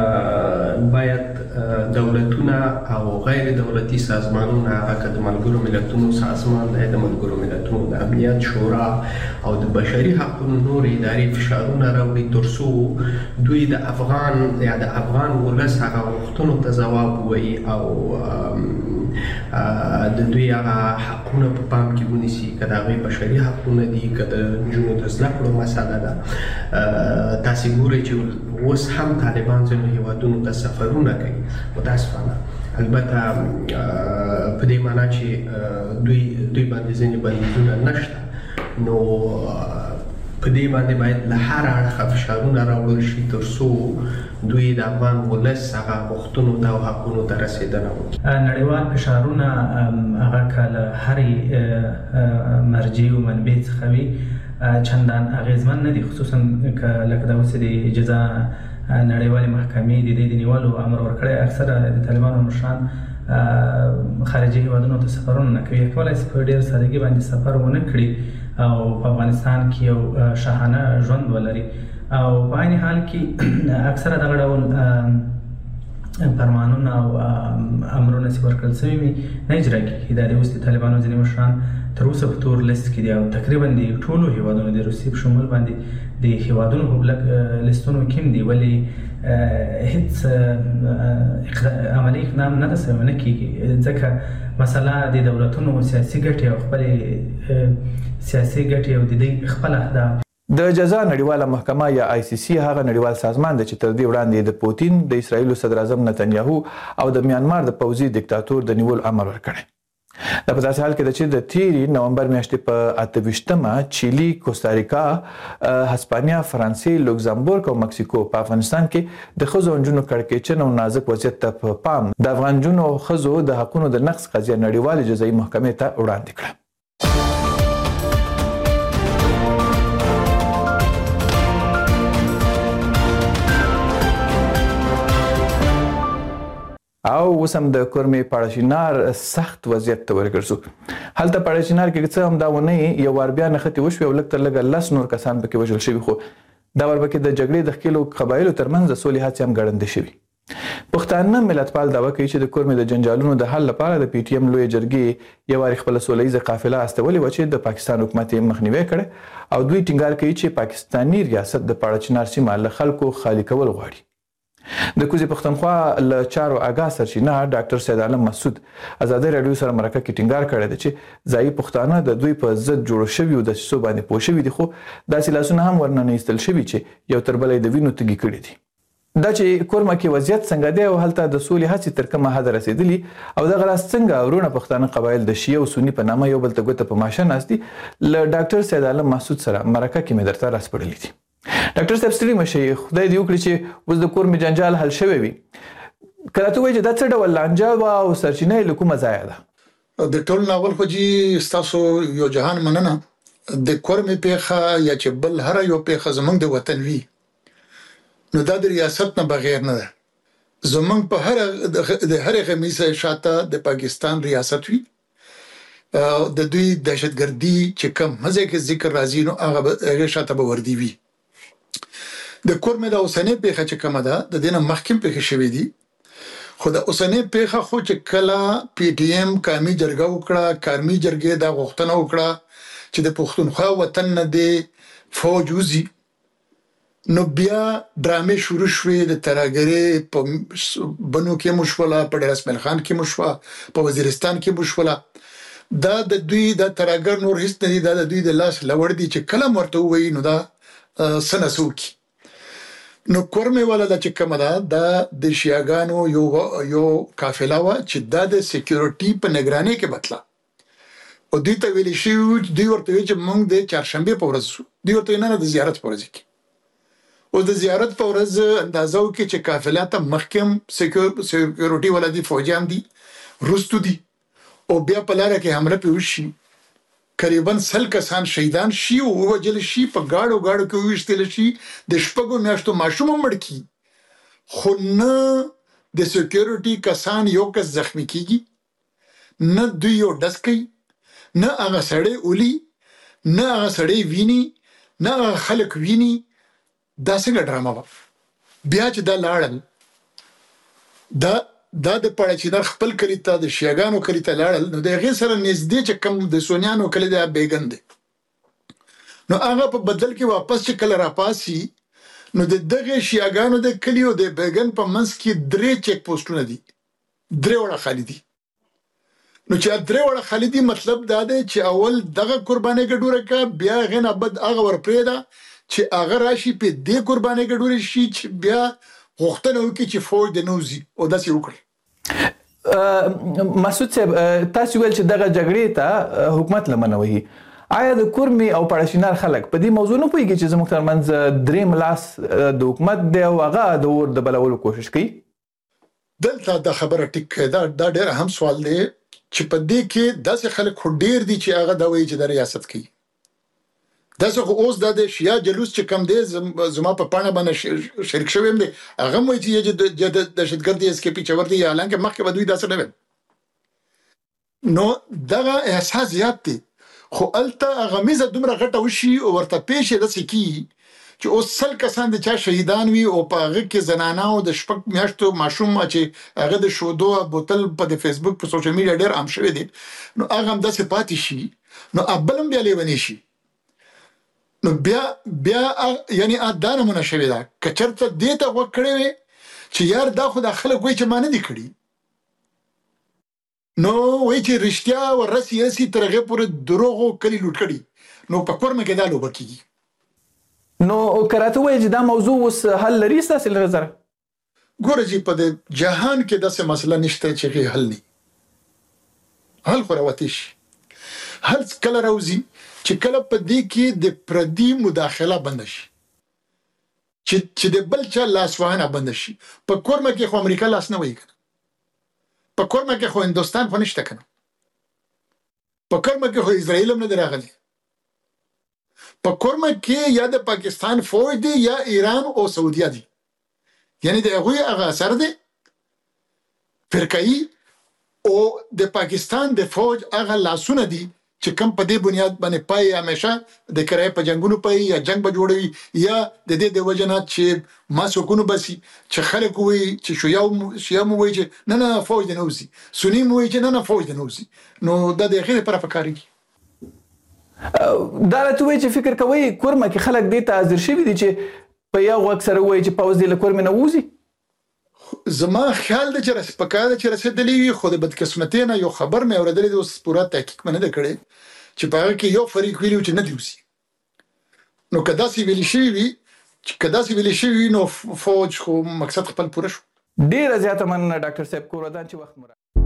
باید دولتونه او غیر دولتي سازمانونه هغه د ملګرو ملتونو سازمان دی، د ملګرو ملتونو د امنیت شورا او د بشري حقونو نور ادارې فشارونه راوړي تر څو دوی د افغان یا د افغان ولس هغه غوښتنو ته ځواب ووایي او د دوی هغه حقونه په پام کې ونیسي، که د هغوی بشري حقونه دي، که د نجونو د زده کړو مسله ده. تاسې ګورئ چې اوس هم طالبان ځینو هېوادونو ته سفرونه کوي متاسفانه، البته په دې معنا چې دوی دوی باندې ځینې بندیزونه نشته، نو په دې باندې باید له هر اړخه فشارونه راوړل شي تر څو دوی د افغان ولس هغه غوښتنو ته او حقونو ته رسېدنه وکړي. نړیوال فشارونه هغه که له هرې مرجع او منبع څخه وي چندان اغېزمن نه دي، خصوصا که لکه داسې د جزا نړیوالې محکمې د دې د نیولو امر ورکړی. اکثره د طالبانو مشران خارجي هېوادونو ته سفرونه نه کوي، کولی شي په ډېر سادګي باندې سفر ونه کړي او په افغانستان کې یو شاهانه ژوند ولري او په عین حال کې اکثره دغه ډول فرمانونه او امرونه چې ورکړل شوي وي نه اجرا کېږي. دا د اوس د طالبانو ځینې مشران تر اوسه په تور لیست کې دي او تقریبا د ټولو هېوادونو د روسیې په شمول باندې د هېوادونو په بلک لیستونو کې هم دي، ولې هیڅ عملي اقدام نه ده سوی نه کېږي، ځکه مسله د دولتونو سیاسي ګټې او خپلې سیاسي ګټې او د دوی خپل اهداف. د جزا نړیواله محکمه یا آی سی سی هغه نړیوال سازمان دی چې تر دې وړاندې د پوتین، د اسرایلو صدر اعظم نتنیاهو او د میانمار د پوځي دیکتاتور د نیولو امر ورکړی. دا په داسې حال کې ده چې د تیرې نومبر میاشتې په اته ویشتمه چیلي، کوستاریکا، هسپانیا، فرانسې، لوکزامبورګ او مکسیکو په افغانستان کې د ښځو او نجونو کړکېچن او نازک وضعیت ته په پام د افغان نجونو او ښځو د حقونو د نقض قضیه نړیوالې جزایي محکمې ته وړاندې کړه. او اوس هم د کورمې پاړشینار سخت وضعیت ته ورګرځو. هلته پاړشینار کې څه هم دا ونه یو وار بیا نښتې وشوې او لږ تر لږه لس نور کسان پکې وژل شوي، خو دا ورپکې د جګړې د ښکېلو قبایلو ترمنځ د سولې هڅې هم ګړندې شوي. پښتانه ملتپال دعوه کوي چې د کورمې د جنجالونو د حل لپاره د پی ټي ایم لویې جرګې یو وارې خپله سوله ییزه قافله استولې وه چې د پاکستان حکومت یې مخنیوی کړی او دوی ټینګار کوي چې پاکستاني ریاست د پاړچنار سیمه له خلکو خالي کول غواړي. د کوزې پښتونخوا له چارو آګاه سرچینه ډاکټر سید عالم مسعود ازادي راډیو سره مرکه کې ټینګار کړی دی چې ځایي پښتانه د دوی په ضد جوړ شویو دسیسو باندې پوه شوي دي، خو داسې لاسونه هم ورننه ایستل شوي چې یو تر بله یې د وینو تږي کړي دي. دا چې کورمه کې وضعیت څنګه دی او هلته د سولې هڅې تر کومه حده رسېدلي او دغه راز څنګه ورونه پښتانه قبایل د شیعه او سني په نامه یو بل ته ګوته په ماشه ناست دي، له ډاکټر سید عالم مسعود سره مرکه کې مې درته راسپړلي دي. ډاکټر صاحب ستړي مه شئ، خدای دې وکړي چې اوس د کورمې جنجال حل شوی وي. کله ته وایي چې دا څه ډول لانجه وه او سرچینه یې له کومه ځایه ده؟ د ټول ناول خو جي ستاسو یو جهان مننه. د کورمې پیښه یا چې بل هره یو پیښه زموږ د وطن وي نو دا د ریاست نه بغیر نه ده. زموږ په هر د هرې غمیزه شاته د پاکستان ریاست وي، د دوی دهشتګردي چې کوم مزه کې ذکر راځي نو هغه هغې شاته به وردي وي. د کورمې د اوسنۍ پیښه چې کومه ده د دې نه مخکې پیښې شوې دي، خو د اوسنۍ پیښه خو چې کله پی ټي ایم قومي جرګه وکړه، قومي جرګې دا غوښتنه وکړه چې د پښتونخوا وطن نه د فوج وځي، نو بیا ډرامې شروع شوې. د ترهګرۍ په بنو کې مو شوله، په ډېر اسماعیل خان کې مو شوه، په وزیرستان کې مو شوله. دا د دوی د ترهګر نور هېڅ نه دي، دا د دوی د لاس لوړ دي چې کله هم ورته ووایي نو دا څه نه څه وکړي. نو کورمې والا دا چې کومه ده دا د شیعاګانو یو یو قافله وه چې دا د سیکیورټي په نګرانۍ کې بتله او دوی ته ویلې شوي، دوی ورته ویل چې موږ د چهارشنبې په ورځ شو، دوی ورته نه نه د زیارت په ورځ کې. اوس د زیارت په ورځ اندازه وکړي چې قافله ته مخکې هم سیکیورټي والا دي، فوجیان دي، وروستو دي او بیا په لاره کې حمله پرې وشي، قریبا سل کسان شهیدان شي او ووژل شي، په ګاډو ګاډو کې وویشتل شي، د شپږو میاشتو ماشوم هم مړ کي، خو نه د سیکیورټي کسان یو کس زخمی کیږي، نه دوی یو ډز کوي، نه هغه سړی اولي، نه هغه سړی ویني، نه هغه خلک ویني. دا څنګه ډرامه وه؟ بیا چې دا لاړل دا دا د پاړچینار خپل کلي ته د شیعاګانو کلي ته لاړل، نو د هغې سره نږدې چې کوم د سونیانو کلي دی بیګن دی، نو هغه په بدل کې واپس چې کله راپاسي نو د دغې شیعاګانو د کلي او د بیګن په منځ کې درې چیک پوسټونه دي، درې وړه خالي دي. نو چې درې وړه خالي دي مطلب دا دی چې اول دغه قربانۍ ګډوره کړه، بیا هغې نه بد هغه ورپرېږده چې هغه راشي په دې قربانۍ ګډورې شي چې بیا غوښتنه وکړي چې فوج د نه وځي او داسې وکړي. مسعود صاحب تاسو ویل چې دغه جګړې ته حکومت لمنه وهي، آیا د کورمې او پاړشینار خلک په دې موضوع نه پوهېږي چې زموږ ترمنځ درېیم لاس د حکومت دی او هغه د اور د بلولو کوشش کوي؟ دلته دا خبره ټیک دا دا ډېر اهم سوال دی چې په دې کې داسې خلک خو ډېر دي چې هغه دا وایي چې د ریاست کوي. داسې خو اوس دا د شیعه جلوس چې کم دی زما په پاڼه باندې شریک شوی هم دی، هغه هم وایي چې د دهشتګرد اس کې پیچور دي، حالانکه مخکې به دوی داسې نه ویل. نو دغه احساس زیات دی، خو هلته غمیزه دومره غټه وشي او ورته پیښ یې داسې کي چې اوس سل کسان د چا شهیدان وي او په هغه کې زنانه او د شپږ میاشتو ماشوم چې هغه د شودو بوتل په د فیسبوک په سوشل میډیا ډېر عام شوی دی، نو هغه هم داسې پاتې شي، نو بل هم بیا لیونی شي. نو بیا بیا یعنی دا نمونه شوې ده که چېرته دې ته غوږ کړی وی چې یار دا خو دا خلک وایي چې ما نه دي کړي، نو وایي چې رښتیا و رسي رسي تر هغې پورې دروغو کلي لوټ کړي، نو په کورمه کې دا لوبه کېږي. نو که راته وایي چې دا موضوع اوس حل لري ستاسې له نظره؟ ګوره جي په د جهان کې داسې مسله نشته چې هغې حل نه، حل خو راوتی شي. حل کله راوځي چې کله په دې کې د پردي مداخله بنده شي، چې چې د بل چا لاسوهنه بنده شي. په کورمه کې خو امریکا لاس نه وهي که نه، په کورمه کې خو هندوستان خو نشته که نه، په کورمه کې خو اسرائیل هم نه دی راغلی، په کورمه کې یا د پاکستان فوج دی یا ایران او سعودیه دی، یعنی د هغوی هغه اثر دی. فرقایي او د پاکستان د فوج هغه لاسونه دي چې کم په دې بنیاد باندې پای همیشه د کرای په جنگونو پای یا جنگ به جوړوي یا د دې د وجنات چې ما سکونو بسي چې خلک وي چې شیعه شیعه مو وي چې نه نه فوج نه وسی سنی مو وي چې نه نه فوج نه وسی نو د دې غیر پر فکرې دا راته وایي چې فکر کوي کورمه کې خلک دې ته حاضر شوي دي چې په یو وخت سره وایي چې پوز دې له کورمې نه ووځي. زما خیال د چې رس پکاله چې رسیدلی وي خو د بدقسمتۍ نه یو خبر مې اورېدلی دی اوس پوره تحقیق مې نه دی کړی چې په هغه کې یو فریق ویلي چې نه دی وسي نو که داسې ویلي شوي وي چې که داسې ویلي شوي وي نو فوج خو مقصد خپل پوره شو. ډېره زیاته مننه ډاکټر صاحب کور ودان چې وخت مو